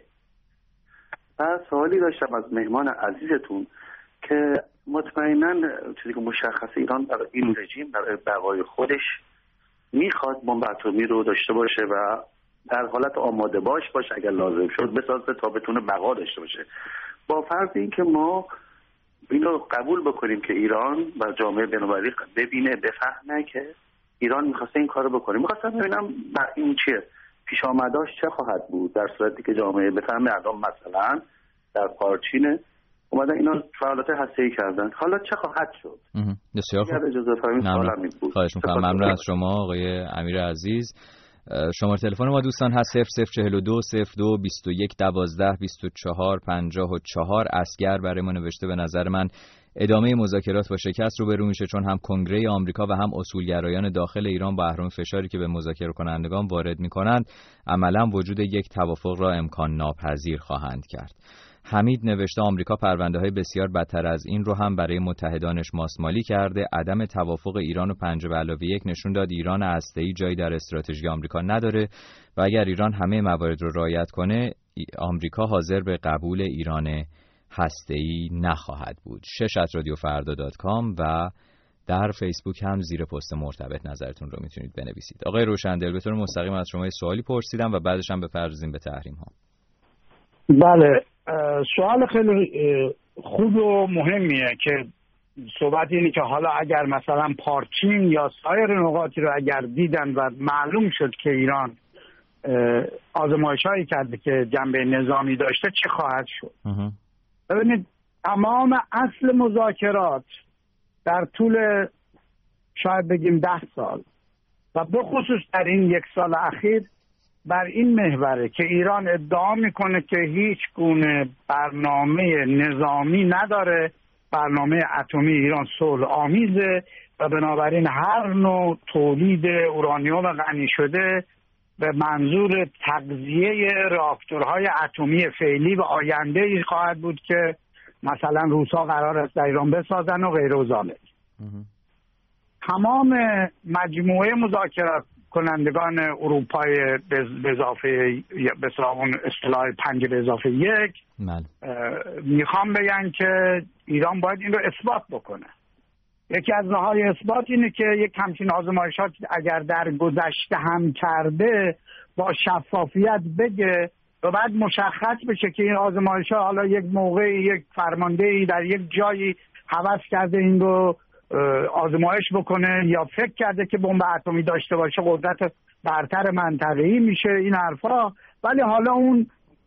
و سوالی داشتم از مهمان عزیزتون که مطمئناً چیزی که مشخص ایران برای این رژیم برای بقای خودش میخواد بمب اتمی رو داشته باشه و در حالت آماده باش اگر لازم شد بسازه تا بتونه بقا داشته باشه، با فرض اینکه ما این رو قبول بکنیم که ایران و جامعه بین‌المللی ببینه بفهمه که ایران میخواسته این کارو بکنه. میخواستم ببینم این چیه پیش آمداش چه خواهد بود در صورتی که جامعه بفهمه الان مثلا در پارچین اومدن اینا فعالیت هسته‌ای کردن، حالا چه خواهد شد؟ بسیار خوب. اجازه فرمایید خواهش می‌کنم. ممنون از شما آقای امیر عزیز. شماره تلفن ما دوستان هست 0042 02 21 12 24 54. اسگر برای ما نوشته به نظر من ادامه مذاکرات با شکست روبرو میشه، چون هم کنگره آمریکا و هم اصولگرایان داخل ایران با اهرم فشاری که به مذاکره کنندگان وارد میکنند عملا وجود یک توافق را امکان ناپذیر خواهند کرد. حمید نوشته آمریکا پرونده‌های بسیار بدتر از این رو هم برای متحدانش ماسمالی کرده. عدم توافق ایران و 5+1 نشون داد ایران هسته‌ای جایی در استراتژی آمریکا نداره و اگر ایران همه موارد رو رعایت کنه آمریکا حاضر به قبول ایران هسته‌ای نخواهد بود. 6@radiofarda.com و در فیسبوک هم زیر پست مرتبط نظرتون رو میتونید بنویسید. آقای روشندل، به طور مستقیم از شما سوالی پرسیدم و بعدش هم بپردازیم به تحریم ها. بله، سوال خیلی خوب و مهمیه که صحبت اینه که حالا اگر مثلا پارچین یا سایر نقاطی رو اگر دیدن و معلوم شد که ایران آزمایش‌هایی کرده که جنبه نظامی داشته چه خواهد شد؟ ببینید تمام اصل مذاکرات در طول شاید بگیم 10 سال و به خصوص در این 1 سال اخیر بر این محوره که ایران ادعا میکنه که هیچ گونه برنامه نظامی نداره، برنامه اتمی ایران صلح آمیزه و بنابراین هر نوع تولید اورانیوم غنی شده به منظور تغذیه راکتورهای اتمی فعلی و آینده ای خواهد بود که مثلا روس‌ها قرار است در ایران بسازن و غیر و ذالک. تمام مجموعه مذاکرات کنندگان اروپای به اضافه به اون اصطلاح 5+1 میخوام بگن که ایران باید این رو اثبات بکنه. یکی از راه‌های اثبات اینه که یک همچین آزمایشات اگر در گذشته هم کرده با شفافیت بگه و بعد مشخص بشه که این آزمایشات حالا یک موقعی یک فرماندهی در یک جایی هوس کرده این رو آزمایش بکنه یا فکر کرده که بمب اتمی داشته باشه قدرت برتر منطقه‌ای میشه این حرفا، ولی حالا اون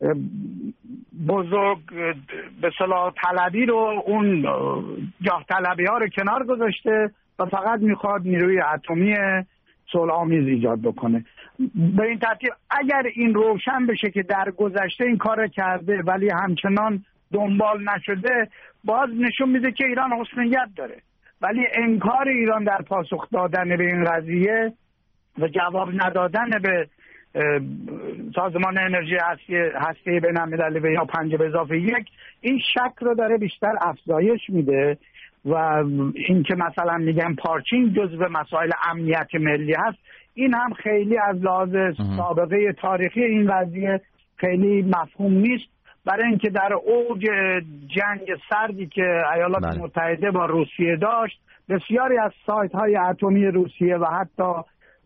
بزرگ به اصطلاح طلبی رو اون جاه طلبی ها رو کنار گذاشته و فقط میخواد نیروی اتمی صلح‌آمیز ایجاد بکنه. به این ترتیب اگر این روشن بشه که در گذشته این کار کرده ولی همچنان دنبال نشده، باز نشون میده که ایران حسن نیت داره، ولی انکار ایران در پاسخ دادن به این قضیه و جواب ندادن به سازمان انرژی هسته‌ای بین‌المللی یا 5+1 این شک رو داره بیشتر افزایش میده و این که مثلا میگن پارچین جزو مسائل امنیت ملی هست، این هم خیلی از لحاظ سابقه تاریخی این قضیه خیلی مفهوم نیست، برای اینکه در اوج جنگ سردی که ایالات متحده با روسیه داشت، بسیاری از سایت‌های اتمی روسیه و حتی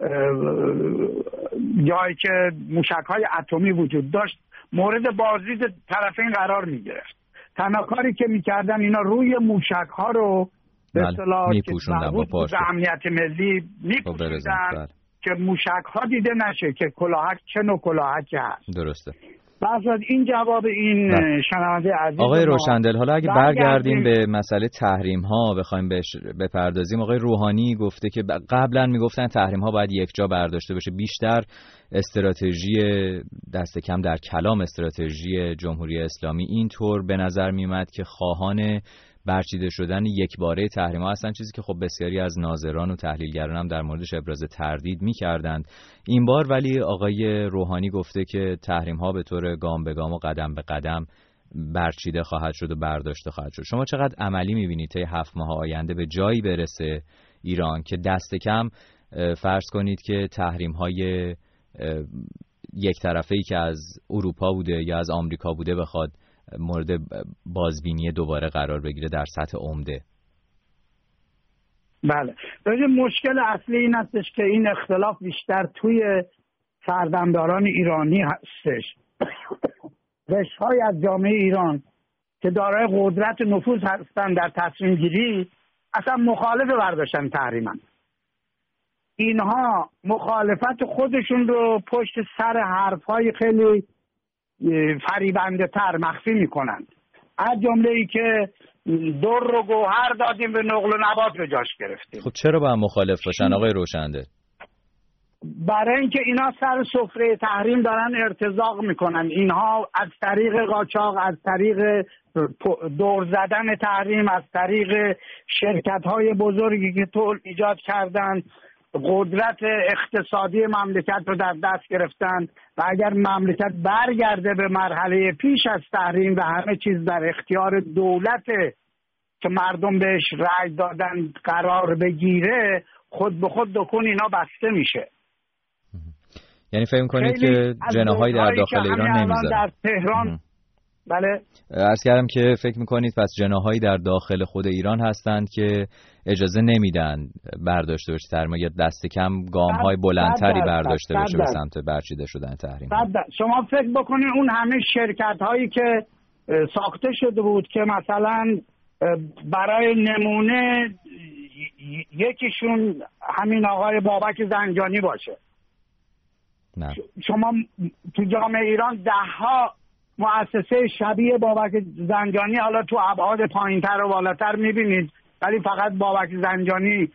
جایی که موشک‌های اتمی وجود داشت مورد بازدید طرفین قرار می‌گرفت. تنها کاری که می‌کردن اینا روی موشک‌ها رو به اصطلاح مربوط به امنیت ملی می‌پوشوندن که موشک‌ها دیده نشه که کلاهک چه نوع کلاهکی هست. درسته. بعد از این جواب این شنونده عزیز آقای روشندل، حالا اگه برگردیم به مسئله تحریم ها بخوایم بپردازیم، آقای روحانی گفته که قبلا میگفتن تحریم ها باید یک جا برداشته بشه، بیشتر استراتژی دست کم در کلام استراتژی جمهوری اسلامی اینطور به نظر میومد که خواهان برچیده شدن یکباره تحریم‌ها هستن، چیزی که خب بسیاری از ناظران و تحلیلگران هم در موردش ابراز تردید می‌کردند. این بار ولی آقای روحانی گفته که تحریم‌ها به طور گام به گام و قدم به قدم برچیده خواهد شد و برداشته خواهد شد. شما چقدر عملی می‌بینید تا 7 ماه آینده به جایی برسه ایران که دست کم فرض کنید که تحریم‌های یک طرفه‌ای که از اروپا بوده یا از آمریکا بوده بخواد مورد بازبینی دوباره قرار بگیره در سطح عمده؟ بله، مشکل اصلی این هستش که این اختلاف بیشتر توی سردمداران ایرانی هستش. قشرهای از جامعه ایران که دارای قدرت نفوذ هستن در تصمیم گیری اصلا مخالف برداشتن تحریمن. اینها مخالفت خودشون رو پشت سر حرفهای خیلی فریبنده تر مخفی میکنند، از جمله ای که در و گوهر دادیم به نقل و نبات به جاش گرفتیم. خب چرا با هم مخالف باشن آقای روشنده؟ برای اینکه اینا سر سفره تحریم دارن ارتزاق میکنن. اینها از طریق قاچاق، از طریق دور زدن تحریم، از طریق شرکت‌های بزرگی که ایجاد کردن قدرت اقتصادی مملکت رو در دست گرفتن و اگر مملکت برگرده به مرحله پیش از تحریم و همه چیز در اختیار دولته که مردم بهش رأی دادن قرار بگیره، خود به خود دکون اینا بسته میشه. یعنی فکر می‌کنید که جناحایی در داخل ایران نمیذارن؟ در تهران بله عرض کردم که فکر میکنید پس جناحایی در داخل خود ایران هستند که اجازه نمیدن برداشته بشه تحریم یا دست کم گام‌های بلندتری برداشته بشه به سمت برچیده شدن تحریم. شما فکر بکنید اون همه شرکت‌هایی که ساخته شده بود که مثلا برای نمونه یکیشون همین آقای بابک زنجانی باشه، نه. شما تو جامعه ایران ده‌ها مؤسسه شبیه بابک زنجانی حالا تو ابعاد پایین‌تر و بالاتر می‌بینید، ولی فقط بابک زنجانی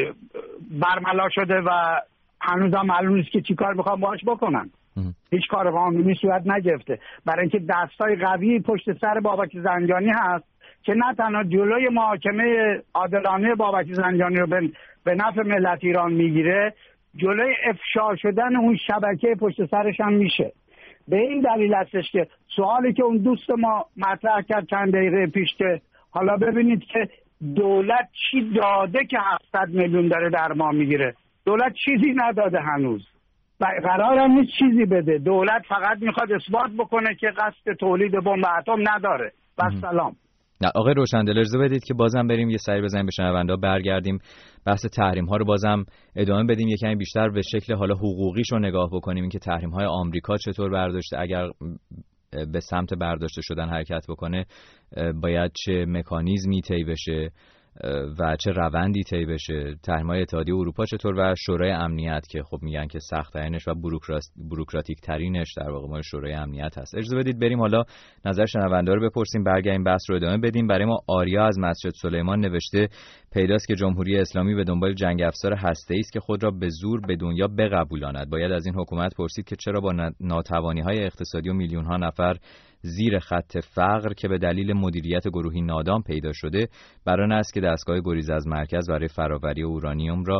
برملا شده و هنوزم معلوم نیست که چیکار می‌خوان باهاش بکنن. هیچ کار قانونی صورت نگرفته، برای اینکه دستای قوی پشت سر بابک زنجانی هست که نه تنها جلوی محاکمه عادلانه بابک زنجانی رو به نفع ملت ایران میگیره، جلوی افشا شدن اون شبکه پشت سرش هم میشه. به این دلیل هستش که سوالی که اون دوست ما مطرح کرد چند دقیقه پیش که حالا ببینید که دولت چی داده که 700 میلیون داره در ما میگیره. دولت چیزی نداده هنوز و قرار هم نیست چیزی بده. دولت فقط میخواد اثبات بکنه که قصد تولید بمب اتم نداره. و سلام. نه آقای روشندل اجازه بدید که بازم بریم یه سری بزنیم به شنوندا، برگردیم بحث تحریم ها رو بازم ادامه بدیم، یه کمی بیشتر به شکل حالا حقوقیش رو نگاه بکنیم، این که تحریم های آمریکا چطور برداشته، اگر به سمت برداشته شدن حرکت بکنه باید چه مکانیزمی طی بشه و چه روندی طی بشه، تحریم‌های اتحادیه اروپا چطور و شورای امنیت که خب میگن که سخت ترینش و بوروکراتیک ترینش در واقع ما شورای امنیت هست. اجازه بدید بریم حالا نظر شنونده رو بپرسیم، برگردیم بحث رو ادامه بدیم. برای ما آریا از مسجد سلیمان نوشته پیداست که جمهوری اسلامی به دنبال جنگ افزار هسته‌ای است که خود را به زور به دنیا بقبولاند. باید از این حکومت پرسید که چرا با ناتوانی‌های اقتصادی و میلیون‌ها نفر زیر خط فقر که به دلیل مدیریت گروهی نادام پیدا شده، برای است که دستگاه گریز از مرکز برای فراوری اورانیوم را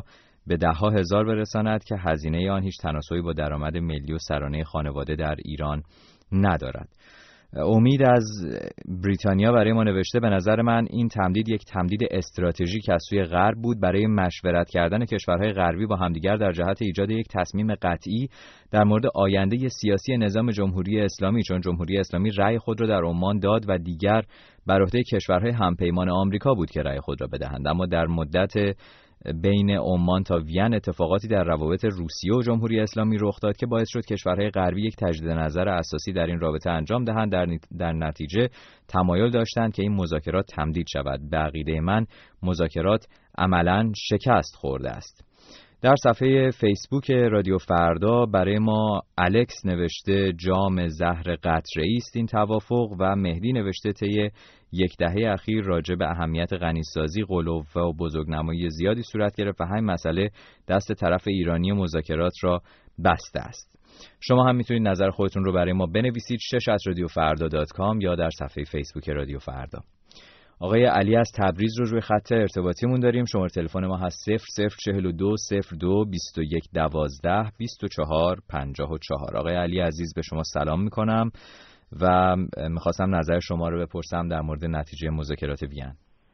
به ده‌ها هزار برساند که هزینه آن هیچ تناسبی با درآمد ملی و سرانه خانواده در ایران ندارد. امید از بریتانیا برای ما نوشته به نظر من این تمدید یک تمدید استراتژیک از سوی غرب بود برای مشورت کردن کشورهای غربی با همدیگر در جهت ایجاد یک تصمیم قطعی در مورد آینده سیاسی نظام جمهوری اسلامی، چون جمهوری اسلامی رأی خود را در عمان داد و دیگر بر عهده کشورهای همپیمان آمریکا بود که رأی خود را بدهند. اما در مدت بین عمان تا وین اتفاقاتی در روابط روسیه و جمهوری اسلامی رخ داد که باعث شد کشورهای غربی یک تجدید نظر اساسی در این رابطه انجام دهند. در نتیجه تمایل داشتند که این مذاکرات تمدید شود. به عقیده من مذاکرات عملاً شکست خورده است. در صفحه فیسبوک رادیو فردا برای ما الکس نوشته جام زهر قطره‌ای است این توافق، و مهدی نوشته طی یک دهه اخیر راجع به اهمیت غنیسازی، قلوه و بزرگنمایی زیادی صورت گرفت و همین مسئله دست طرف ایرانی مذاکرات را بسته است. شما هم میتونید نظر خودتون رو برای ما بنویسید 6@radiofarda.com یا در صفحه فیسبوک رادیو فردا. آقای علی از تبریز رو روی خط ارتباطیمون داریم. شماره تلفن ما هست 0042 02 21 12 24 54. آقای علی عزیز به شما سلام میکنم و میخواستم نظر شما رو بپرسم در مورد نتیجه مذاکرات وین.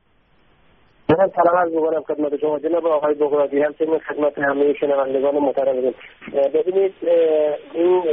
من سلام عرض می‌کنم خدمت شما جناب آقای بغرادی، همچنین خدمت همه شنوندگان محترم. ببینید این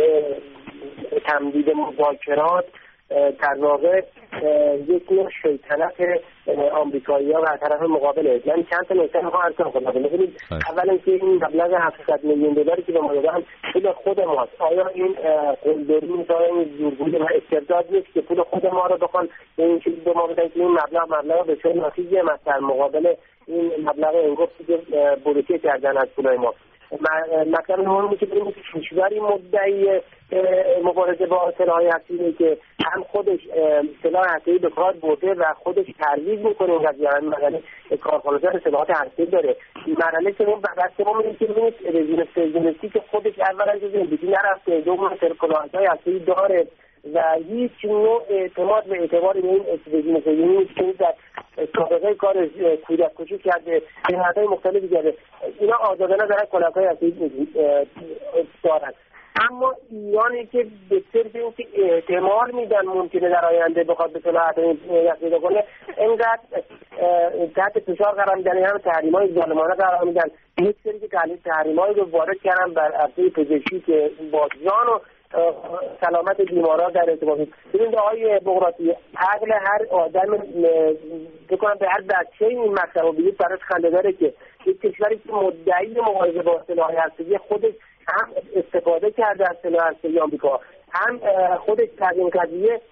تمدید مذاکرات در واقع یک نوع شیطنت آمریکایی‌ها و طرف مقابله. من چند تا نکته می‌خوام عرض کنم. ببینید اولا که این مبلغ 700 میلیون دلاری که به ما دادن پول خود ماست. آیا این قلدری نیست، آیا این زورگویی و استبداد نیست که پول خود ما رو بخوان این چیزی به ما بدن که این مبلغ بسیار ناچیزی است در مقابل این مبلغ انگفتی که بروکه کردن از پولای ما. مطلب مهمی که ببینید کشوری مدعی مبارزه با سلاح هسته‌ای که هم خودش سلاح هسته‌ای به کار برده و خودش ترویج میکنه این قضیه، هم مثلا کارخانه‌دار سلاحات هسته‌ای داره. مرحله سوم بحث ما اینه که ببینید رژیم صهیونیستی که خودش اولا از زندگی نرفته، دوم سلاح‌های هسته‌ای داره و هیچ نوع اعتماد و اعتباری به این رژیم صهیونیستی که در سابقه کار کودک کشی کرده، جنایت‌های مختلفی کرده، اینا آزادانه دارن کلاه‌های هسته‌ای دارن. اما ایرانی که به صرف اینکه احتمال میدن ممکنه در آینده بخواد به سلاح هسته‌ای پیدا کنه، اینقدر تحت فشار قرار میدن، هم تحریم‌های ظالمانه قرار میدن. یک سری که تحریم‌هایی رو وارد کردن بر عرصه پزشکی که با جان و سلامت بیماران در ارتباط است. ببینید آقای بغراتی، عقل هر آدم بکنم به هر بچه این مطلب رو بگید براش خنده داره که یک کشوری که مدعی مبارزه با سلاح هسته‌ای خودش هم استفاده کرده از سلاح هسته‌ای آمریکا، هم خودش در این قضیه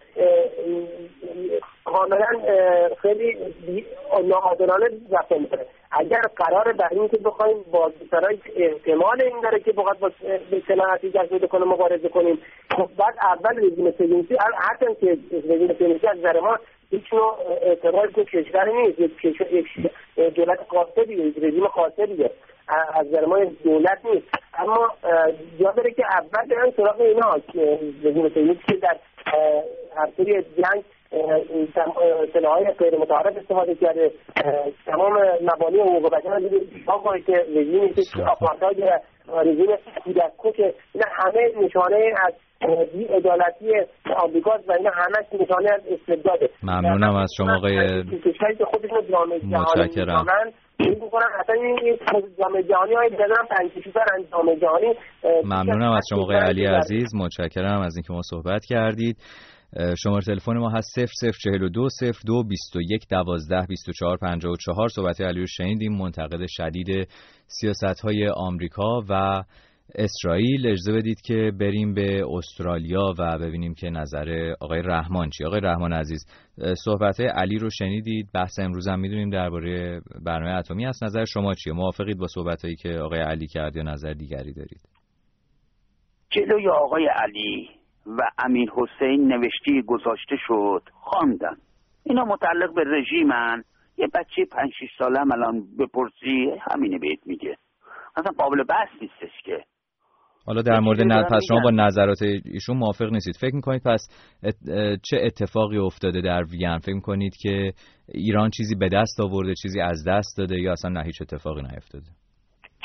کاملا خیلی ناعادلانه رفتار می‌کنه. اگر قراره بر این که بخوایم با سرای احتمال این داره که بخواد با سلاح هسته‌ای جذب کنه مبارزه کنیم، خب بعد اول رژیم صهیونیستی، هرچند که رژیم صهیونیستی از نظر ما هیچ نوع اعتباری که کشور نیست، یک دولت قاصدی، یک رژیم قاصدیه، از نظر ما دولت نیست. اما جا داره که اول برن سراغ اینا که رژیم صهیونیستی که در عرصه جنگ سلاح‌های غیر متعارف استفاده کرده، تمام مبانی حقوق بشر رو دیدید که رژیمی که آپارتاید، رژیم کودک کش، اینا همه نشانه از بی‌عدالتی آمریکاست و اینا همه نشانه از استبداده. ممنونم از شما آقای کشوری که خودشون جامعه جهانی می‌کنن می‌کنن اصلا این جامعه جهانی های بدن پنجشی‌تر جامعه جهانی. ممنونم از شما آقای علی عزیز، متشکرم از اینکه ما صحبت کردید. شماره تلفن ما هست 0042 02 21 12 24 54. صحبت علی رو شنیدیم، منتقد شدید سیاست‌های آمریکا و اسرائیل. اجازه بدید که بریم به استرالیا و ببینیم که نظر آقای رحمان چی. آقای رحمان عزیز، صحبت علی رو شنیدید، بحث امروز هم می‌دونیم درباره برنامه اتمی است. نظر شما چیه؟ موافقید با صحبتایی که آقای علی کرد یا نظر دیگری دارید؟ جلوی آقای علی و امیر حسین نوشتی گذاشته شد، خواندن. اینا متعلق به رژیمن. یه بچه 5-6 ساله هم الان بپرسی همینه بهت میگه، اصلا قابل بحث نیستش که. حالا در مورد پس شما با نظرات ایشون موافق نیستید. فکر میکنید پس چه اتفاقی افتاده در وین؟ فکر میکنید که ایران چیزی به دست آورده، چیزی از دست داده، یا اصلا نه هیچ اتفاقی نیفتاده؟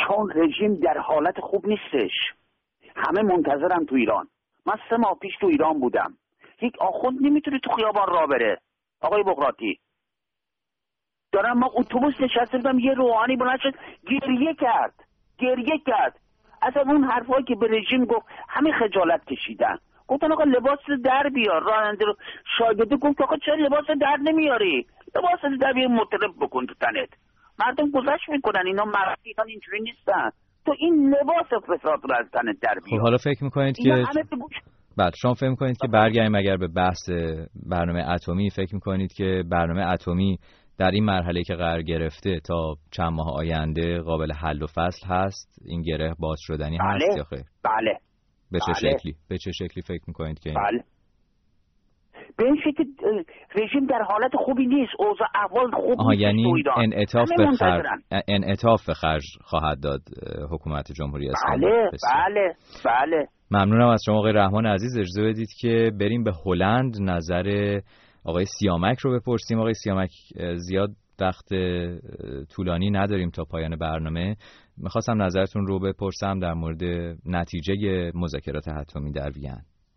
چون رژیم در حالت خوب نیستش. همه منتظرم تو ایران. من 3 ماه پیش تو ایران بودم. یک آخوند نمیتونه تو خیابان راه بره. آقای بغراتی دارم، ما اتوبوس نشسته بودم، یه روحانی بلند شد گریه کرد. اصلا اون حرفایی که به رژیم گفت همه خجالت کشیدن. گفتن آقا لباس در بیار. راننده رو شاگرده گفت آقا چرا لباس در نمیاری؟ لباس در بیار مطرب بکن تو تنت. مردم گذشت میکنن اینا مردان اینجوری نیستن. تو این لباس فساد رو از تنت در بیار. خب حالا فکر میکنید که بعد شما فکر میکنید که برگردیم اگر به بحث برنامه اتمی، فکر میکنید که برنامه اتمی در این مرحله که قرار گرفته تا چند ماه آینده قابل حل و فصل هست؟ این گره باز شدنی هست یا خیر؟ بله. به چه شکلی فکر میکنید که بله. به این شکل رژیم در حالت خوبی نیست، اوضاع احوال خوب نیست. یعنی انعطاف به خرج خواهد داد حکومت جمهوری اسلامی. بله. ممنونم از شما آقای رحمان عزیز. اجازه بدید که بریم به هلند نظر آقای سیامک رو بپرسیم. آقای سیامک، زیاد وقت طولانی نداریم تا پایان برنامه. میخواستم نظرتون رو بپرسم در مورد نتیجه مذاکرات اتمی در وین.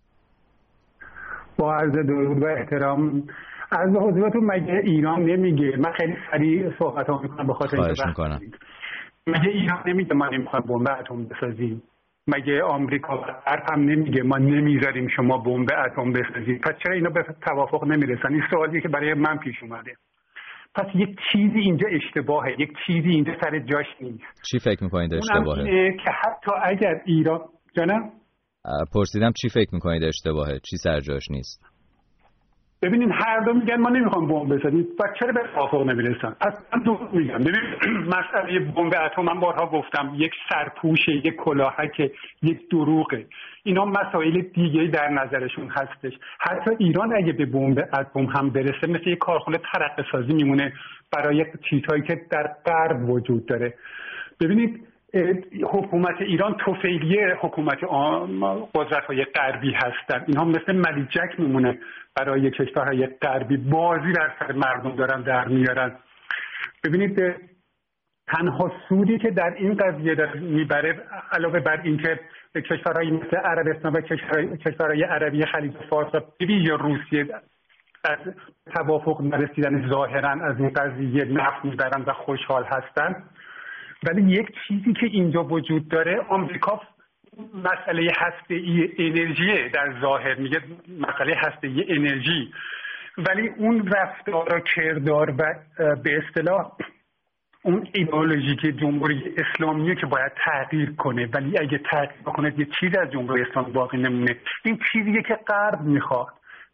با عرض درود و احترام، از حضورتون مگه ایران نمیگه، من خیلی سریع صحبتام میکنم به خاطر اینکه مگه ایران نمیگه ما نمیخوایم بمب اتم بسازیم؟ مگه آمریکا و غرب هم نمیگه ما نمیذاریم شما بمب اتم بسازید؟ پس چرا اینا به توافق نمیرسن؟ این سوالی که برای من پیش اومده. پس یک چیزی اینجا اشتباهه، یک چیزی اینجا سر جاش نیست. چی فکر میکنید اشتباهه؟ اونم اینه که حتی اگر ایران جانم پرسیدم چی فکر میکنید اشتباهه، چی سر جاش نیست؟ ببینید هر دو میگن ما نمیخوام بمب بزنیم، و چرا به توافق نمیرسن؟ اصلا دروغ میگن. ببینید مسئله بمب اتم من بارها گفتم یک سرپوشه، یک کلاهک، یک دروغه. اینا مسائل دیگه در نظرشون هستش. حتی ایران اگه به بمب اتم هم برسه مثل یک کارخونه ترقه سازی میمونه برای چیزهایی که در غرب وجود داره. ببینید حکومت ایران طفیلیه حکومت قدرت‌های غربی هستن. اینها مثل ملیجک میمونه برای کشورهای غربی، بازی در سر مردم دارن در میارن. ببینید تنها سودی که در این قضیه میبره علاوه بر اینکه کشورهای مثل عربستان و کشورهای عربی خلیج فارس یا روسیه از توافق نرسیدن ظاهرا از این قضیه نفع میبرن و خوشحال هستن، ولی یک چیزی که اینجا وجود داره، آمریکا مسئله هسته‌ای انرژی در ظاهر میگه مسئله هسته‌ای انرژی، ولی اون رفتار و کردار و به اصطلاح اون ایدئولوژی که جمهوری اسلامیه که باید تغییر کنه، ولی اگه تغییر کنه یه چیزی از جمهوری اسلامی باقی نمونه. این چیزیه که غرب میخواد.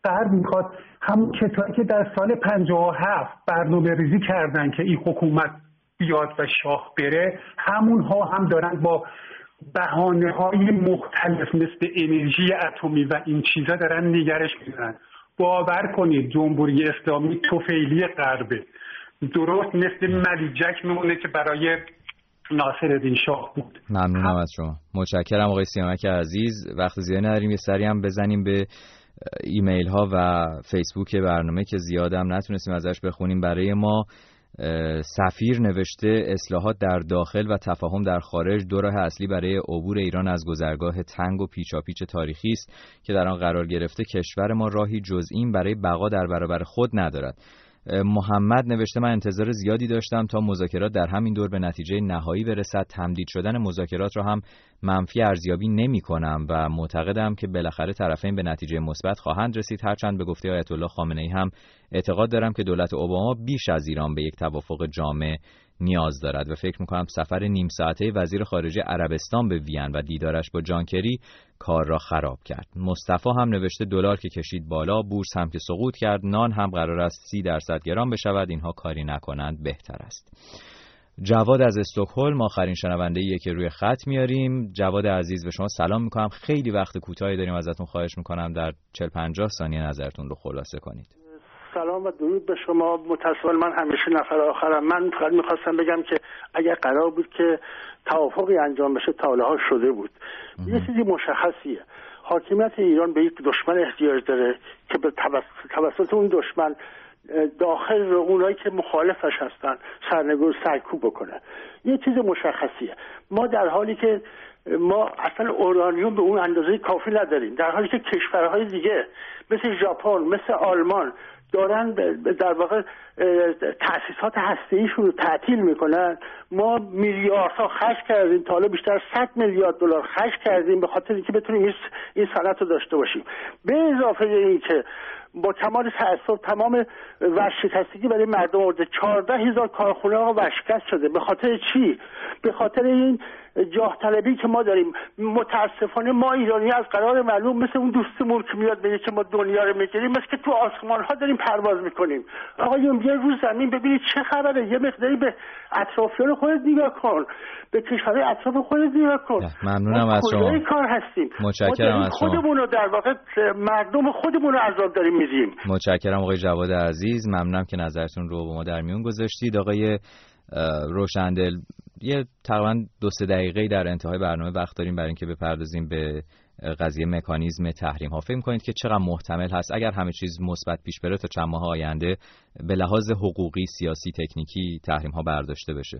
همون کسایی که در سال 57 برنامه ریزی کردن که این حکومت بیاد و شاه بره، همونها هم دارن با بهانه‌های مختلف مثل انرژی اتمی و این چیزا دارن نگرش میدارن. باور کنید جمهوری اسلامی طفیلی غربه، درست مثل ملیجک میمونه که برای ناصرالدین شاه بود. ممنونم از شما. متشکرم آقای سیامک عزیز. وقت زیاد نداریم، یه سری هم بزنیم به ایمیل ها و فیسبوک برنامه که زیادم نتونستیم ازش بخونیم. برای ما سفیر نوشته اصلاحات در داخل و تفاهم در خارج دو راه اصلی برای عبور ایران از گذرگاه تنگ و پیچاپیچ تاریخی است که در آن قرار گرفته. کشور ما راهی جز این برای بقا در برابر خود ندارد. محمد نوشته من انتظار زیادی داشتم تا مذاکرات در همین دور به نتیجه نهایی برسد. تمدید شدن مذاکرات را هم منفی ارزیابی نمی کنم و معتقدم که بالاخره طرفین به نتیجه مثبت خواهند رسید، هرچند به گفته آیت الله خامنه‌ای هم اعتقاد دارم که دولت اوباما بیش از ایران به یک توافق جامع نیاز دارد و فکر می‌کنم سفر نیم ساعته وزیر خارجه عربستان به وین و دیدارش با جان کری کار را خراب کرد. مصطفی هم نوشته دلار که کشید بالا، بورس هم که سقوط کرد، نان هم قرار است 30% گران بشود، اینها کاری نکنند بهتر است. جواد از استکهلم آخرین شنونده‌ایه که روی خط میاریم. جواد عزیز به شما سلام میکنم. خیلی وقت کوتاهی داریم، ازتون خواهش میکنم در 40-50 ثانیه نظرتون رو خلاصه کنید. سلام و درود به شما. متاسفانه من همیشه نفر آخرم. من فقط میخواستم بگم که اگر قرار بود که توافقی انجام بشه تا حالا شده بود. یه چیزی مشخصیه، حاکمیت ایران به یک دشمن احتیاج داره که به توسط اون دشمن داخل رو اونایی که مخالفش هستن سرکوب بکنه. یه چیز مشخصیه، ما در حالی که ما اصلا اورانیوم به اون اندازه کافی نداریم، در حالی که کشورهای دیگه مثل ژاپن، مثل آلمان دارن در واقع تأسیسات هسته‌ایشون رو تعطیل میکنن، ما میلیاردها خرج کردیم، تا حالا بیشتر 100 میلیارد دلار خرج کردیم به خاطر اینکه بتونیم این صنعت رو داشته باشیم. به اضافه اینکه با کمال تأسف تمام ورشکستگی برای مردم آورده، 14,000 کارخونه ها ورشکست شده. به خاطر چی؟ به خاطر این جاه طلبی که ما داریم. متاسفانه ما ایرانی از قرار معلوم مثل اون دوستمون که میاد میگه که ما دنیا رو میگیریم، مثل که تو آسمان ها داریم پرواز میکنیم. آقایون یه روز زمین ببینید چه خبره، یه مقداری به اطرافیان خودت نگاه کن، به کشورهای اطراف خودت نگاه کن. ممنونم از شما. کجای کار هستیم؟ متشکرم از شما. خودمون رو در واقع مردم خودمون رو عذاب داریم میدیم. متشکرم آقای جواد عزیز، ممنونم که نظرتون رو با ما در میون گذاشتید. آقای روشندل، یه تقریبا 2-3 دقیقه در انتهای برنامه وقت داریم برای اینکه بپردازیم به قضیه مکانیزم تحریم ها. فکر می‌کنید که چقدر محتمل هست اگر همه چیز مثبت پیش بره تا چند ماه آینده به لحاظ حقوقی، سیاسی، تکنیکی تحریم ها برداشته بشه؟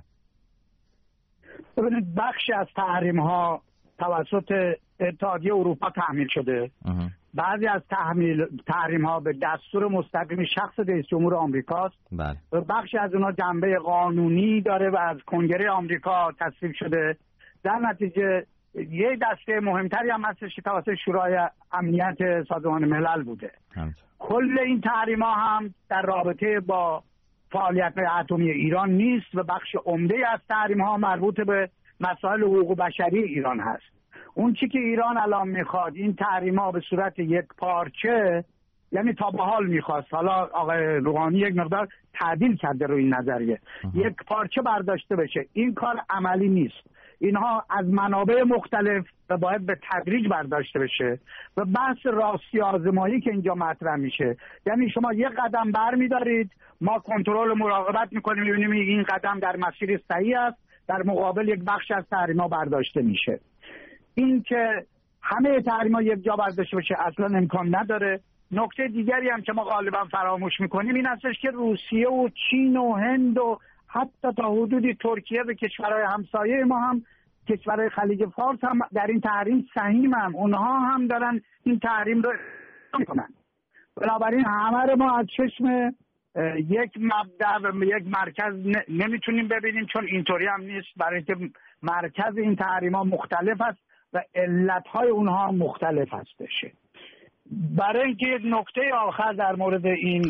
ببینید بخشی از تحریم ها توسط اتحادیه اروپا تحمیل شده. بعضی از تحریم ها به دستور مستقیم شخص رئیس جمهور آمریکاست. بله. بخشی از اونها جنبه قانونی داره و از کنگره آمریکا تصویب شده. در نتیجه یه دسته مهمتری هم هستش که توسط شورای امنیت سازمان ملل بوده. کل این تحریم ها هم در رابطه با فعالیت اتمی ایران نیست و بخش عمده از تحریم ها مربوط به مسائل حقوق بشری ایران هست. اون چی که ایران الان میخواد این تحریم ها به صورت یک پارچه، یعنی تا به حال میخواست، حالا آقای روحانی یک مقدار تعدیل کرده روی این نظریه، یک پارچه برداشته بشه. این کار عملی نیست. اینها از منابع مختلف و باید به تدریج برداشته بشه و بحث راستی آزمایی که اینجا مطرح میشه، یعنی شما یک قدم برمیدارید، ما کنترل مراقبت میکنیم، میبینیم این قدم در مسیر صحیح است، در مقابل یک بخش از تحریم‌ها برداشته میشه. این که همه تحریم‌ها یک جا برداشته بشه اصلا امکان نداره. نکته دیگری هم که ما غالبا فراموش میکنیم این هستش که روسیه و چین و هند و حتی تا حدودی ترکیه و کشورهای همسایه ما هم، کشورهای خلیج فارس هم در این تحریم سهیمن، اونها هم دارن این تحریم رو میکنن. بنابراین همه رو ما از چشم یک مبدأ و یک مرکز نمیتونیم ببینیم، چون اینطوری هم نیست، برای اینکه مرکز این تحریم ها مختلف است و علتهای اونها مختلف هستش. برای اینکه یک نکته آخر در مورد این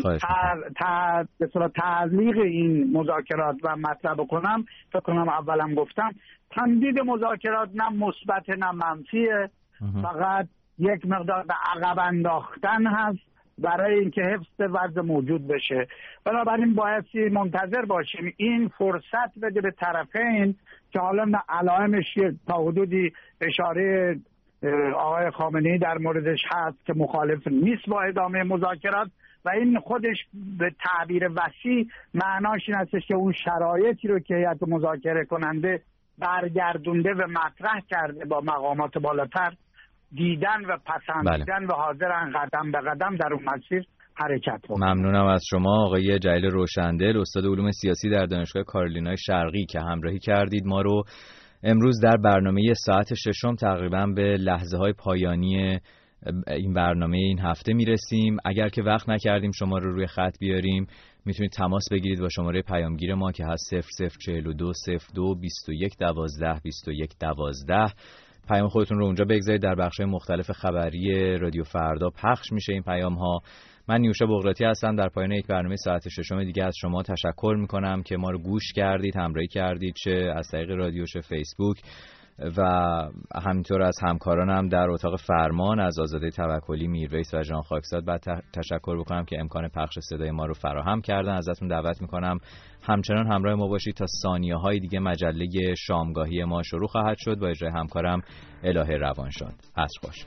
تعلیق این مذاکرات و مطرح بکنم، فکر کنم اولم گفتم تمدید مذاکرات نه مثبت نه منفیه، فقط یک مقدار به عقب انداختن هست برای اینکه حفظ وضع موجود بشه. بنابراین باید منتظر باشیم این فرصت بده به طرفین که حالا علائمش تا حدودی اشاره آقای خامنه‌ای در موردش هست که مخالف نیست با ادامه مذاکرات و این خودش به تعبیر وسیع معناش این هستش که اون شرایطی رو که هیئت مذاکره کننده برگردونده و مطرح کرده با مقامات بالاتر دیدن و پسندیدن و حاضرن قدم به قدم در اون مسیر حرکت بکنن. ممنونم از شما آقای جلیل روشندل، استاد علوم سیاسی در دانشگاه کارولینای شرقی که همراهی کردید ما رو. امروز در برنامه ساعت 6 تقریبا به لحظه‌های پایانی این برنامه این هفته میرسیم. اگر که وقت نکردیم شما رو روی خط بیاریم میتونید تماس بگیرید با شماره پیامگیر ما که هست 0042 02 21 12 21 12. پیام خودتون رو اونجا بگذارید، در بخش‌های مختلف خبری رادیو فردا پخش میشه این پیام‌ها. من نیوشا بغراتی هستم. در پایان یک برنامه ساعت 6 دیگه از شما تشکر میکنم که ما رو گوش کردید، همراهی کردید، چه از طریق رادیو چه فیسبوک، و همینطور از همکارانم در اتاق فرمان از آزاده توکلی، میرویس و جان خاکزاد بعد تشکر بکنم که امکان پخش صدای ما رو فراهم کردن. ازتون دعوت میکنم همچنان همراه ما باشید تا ثانیه‌های دیگه مجله شامگاهی ما شروع خواهد شد با اجرای همکارم الهه روانشاد. عصر خوش.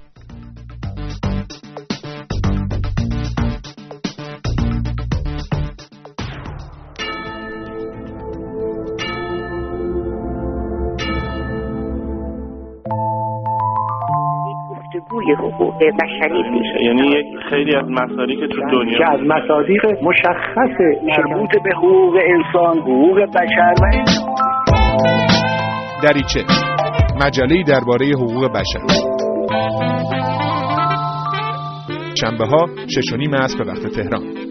گفتگوی حقوق بشری میشه. یعنی یک خیلی از مصادیق که تو دنیا که از مصادیق مشخص مربوط به حقوق انسان، حقوق بشر و دریچه، مجله‌ای درباره حقوق بشر. شنبه‌ها 6:30 عصر به وقت تهران.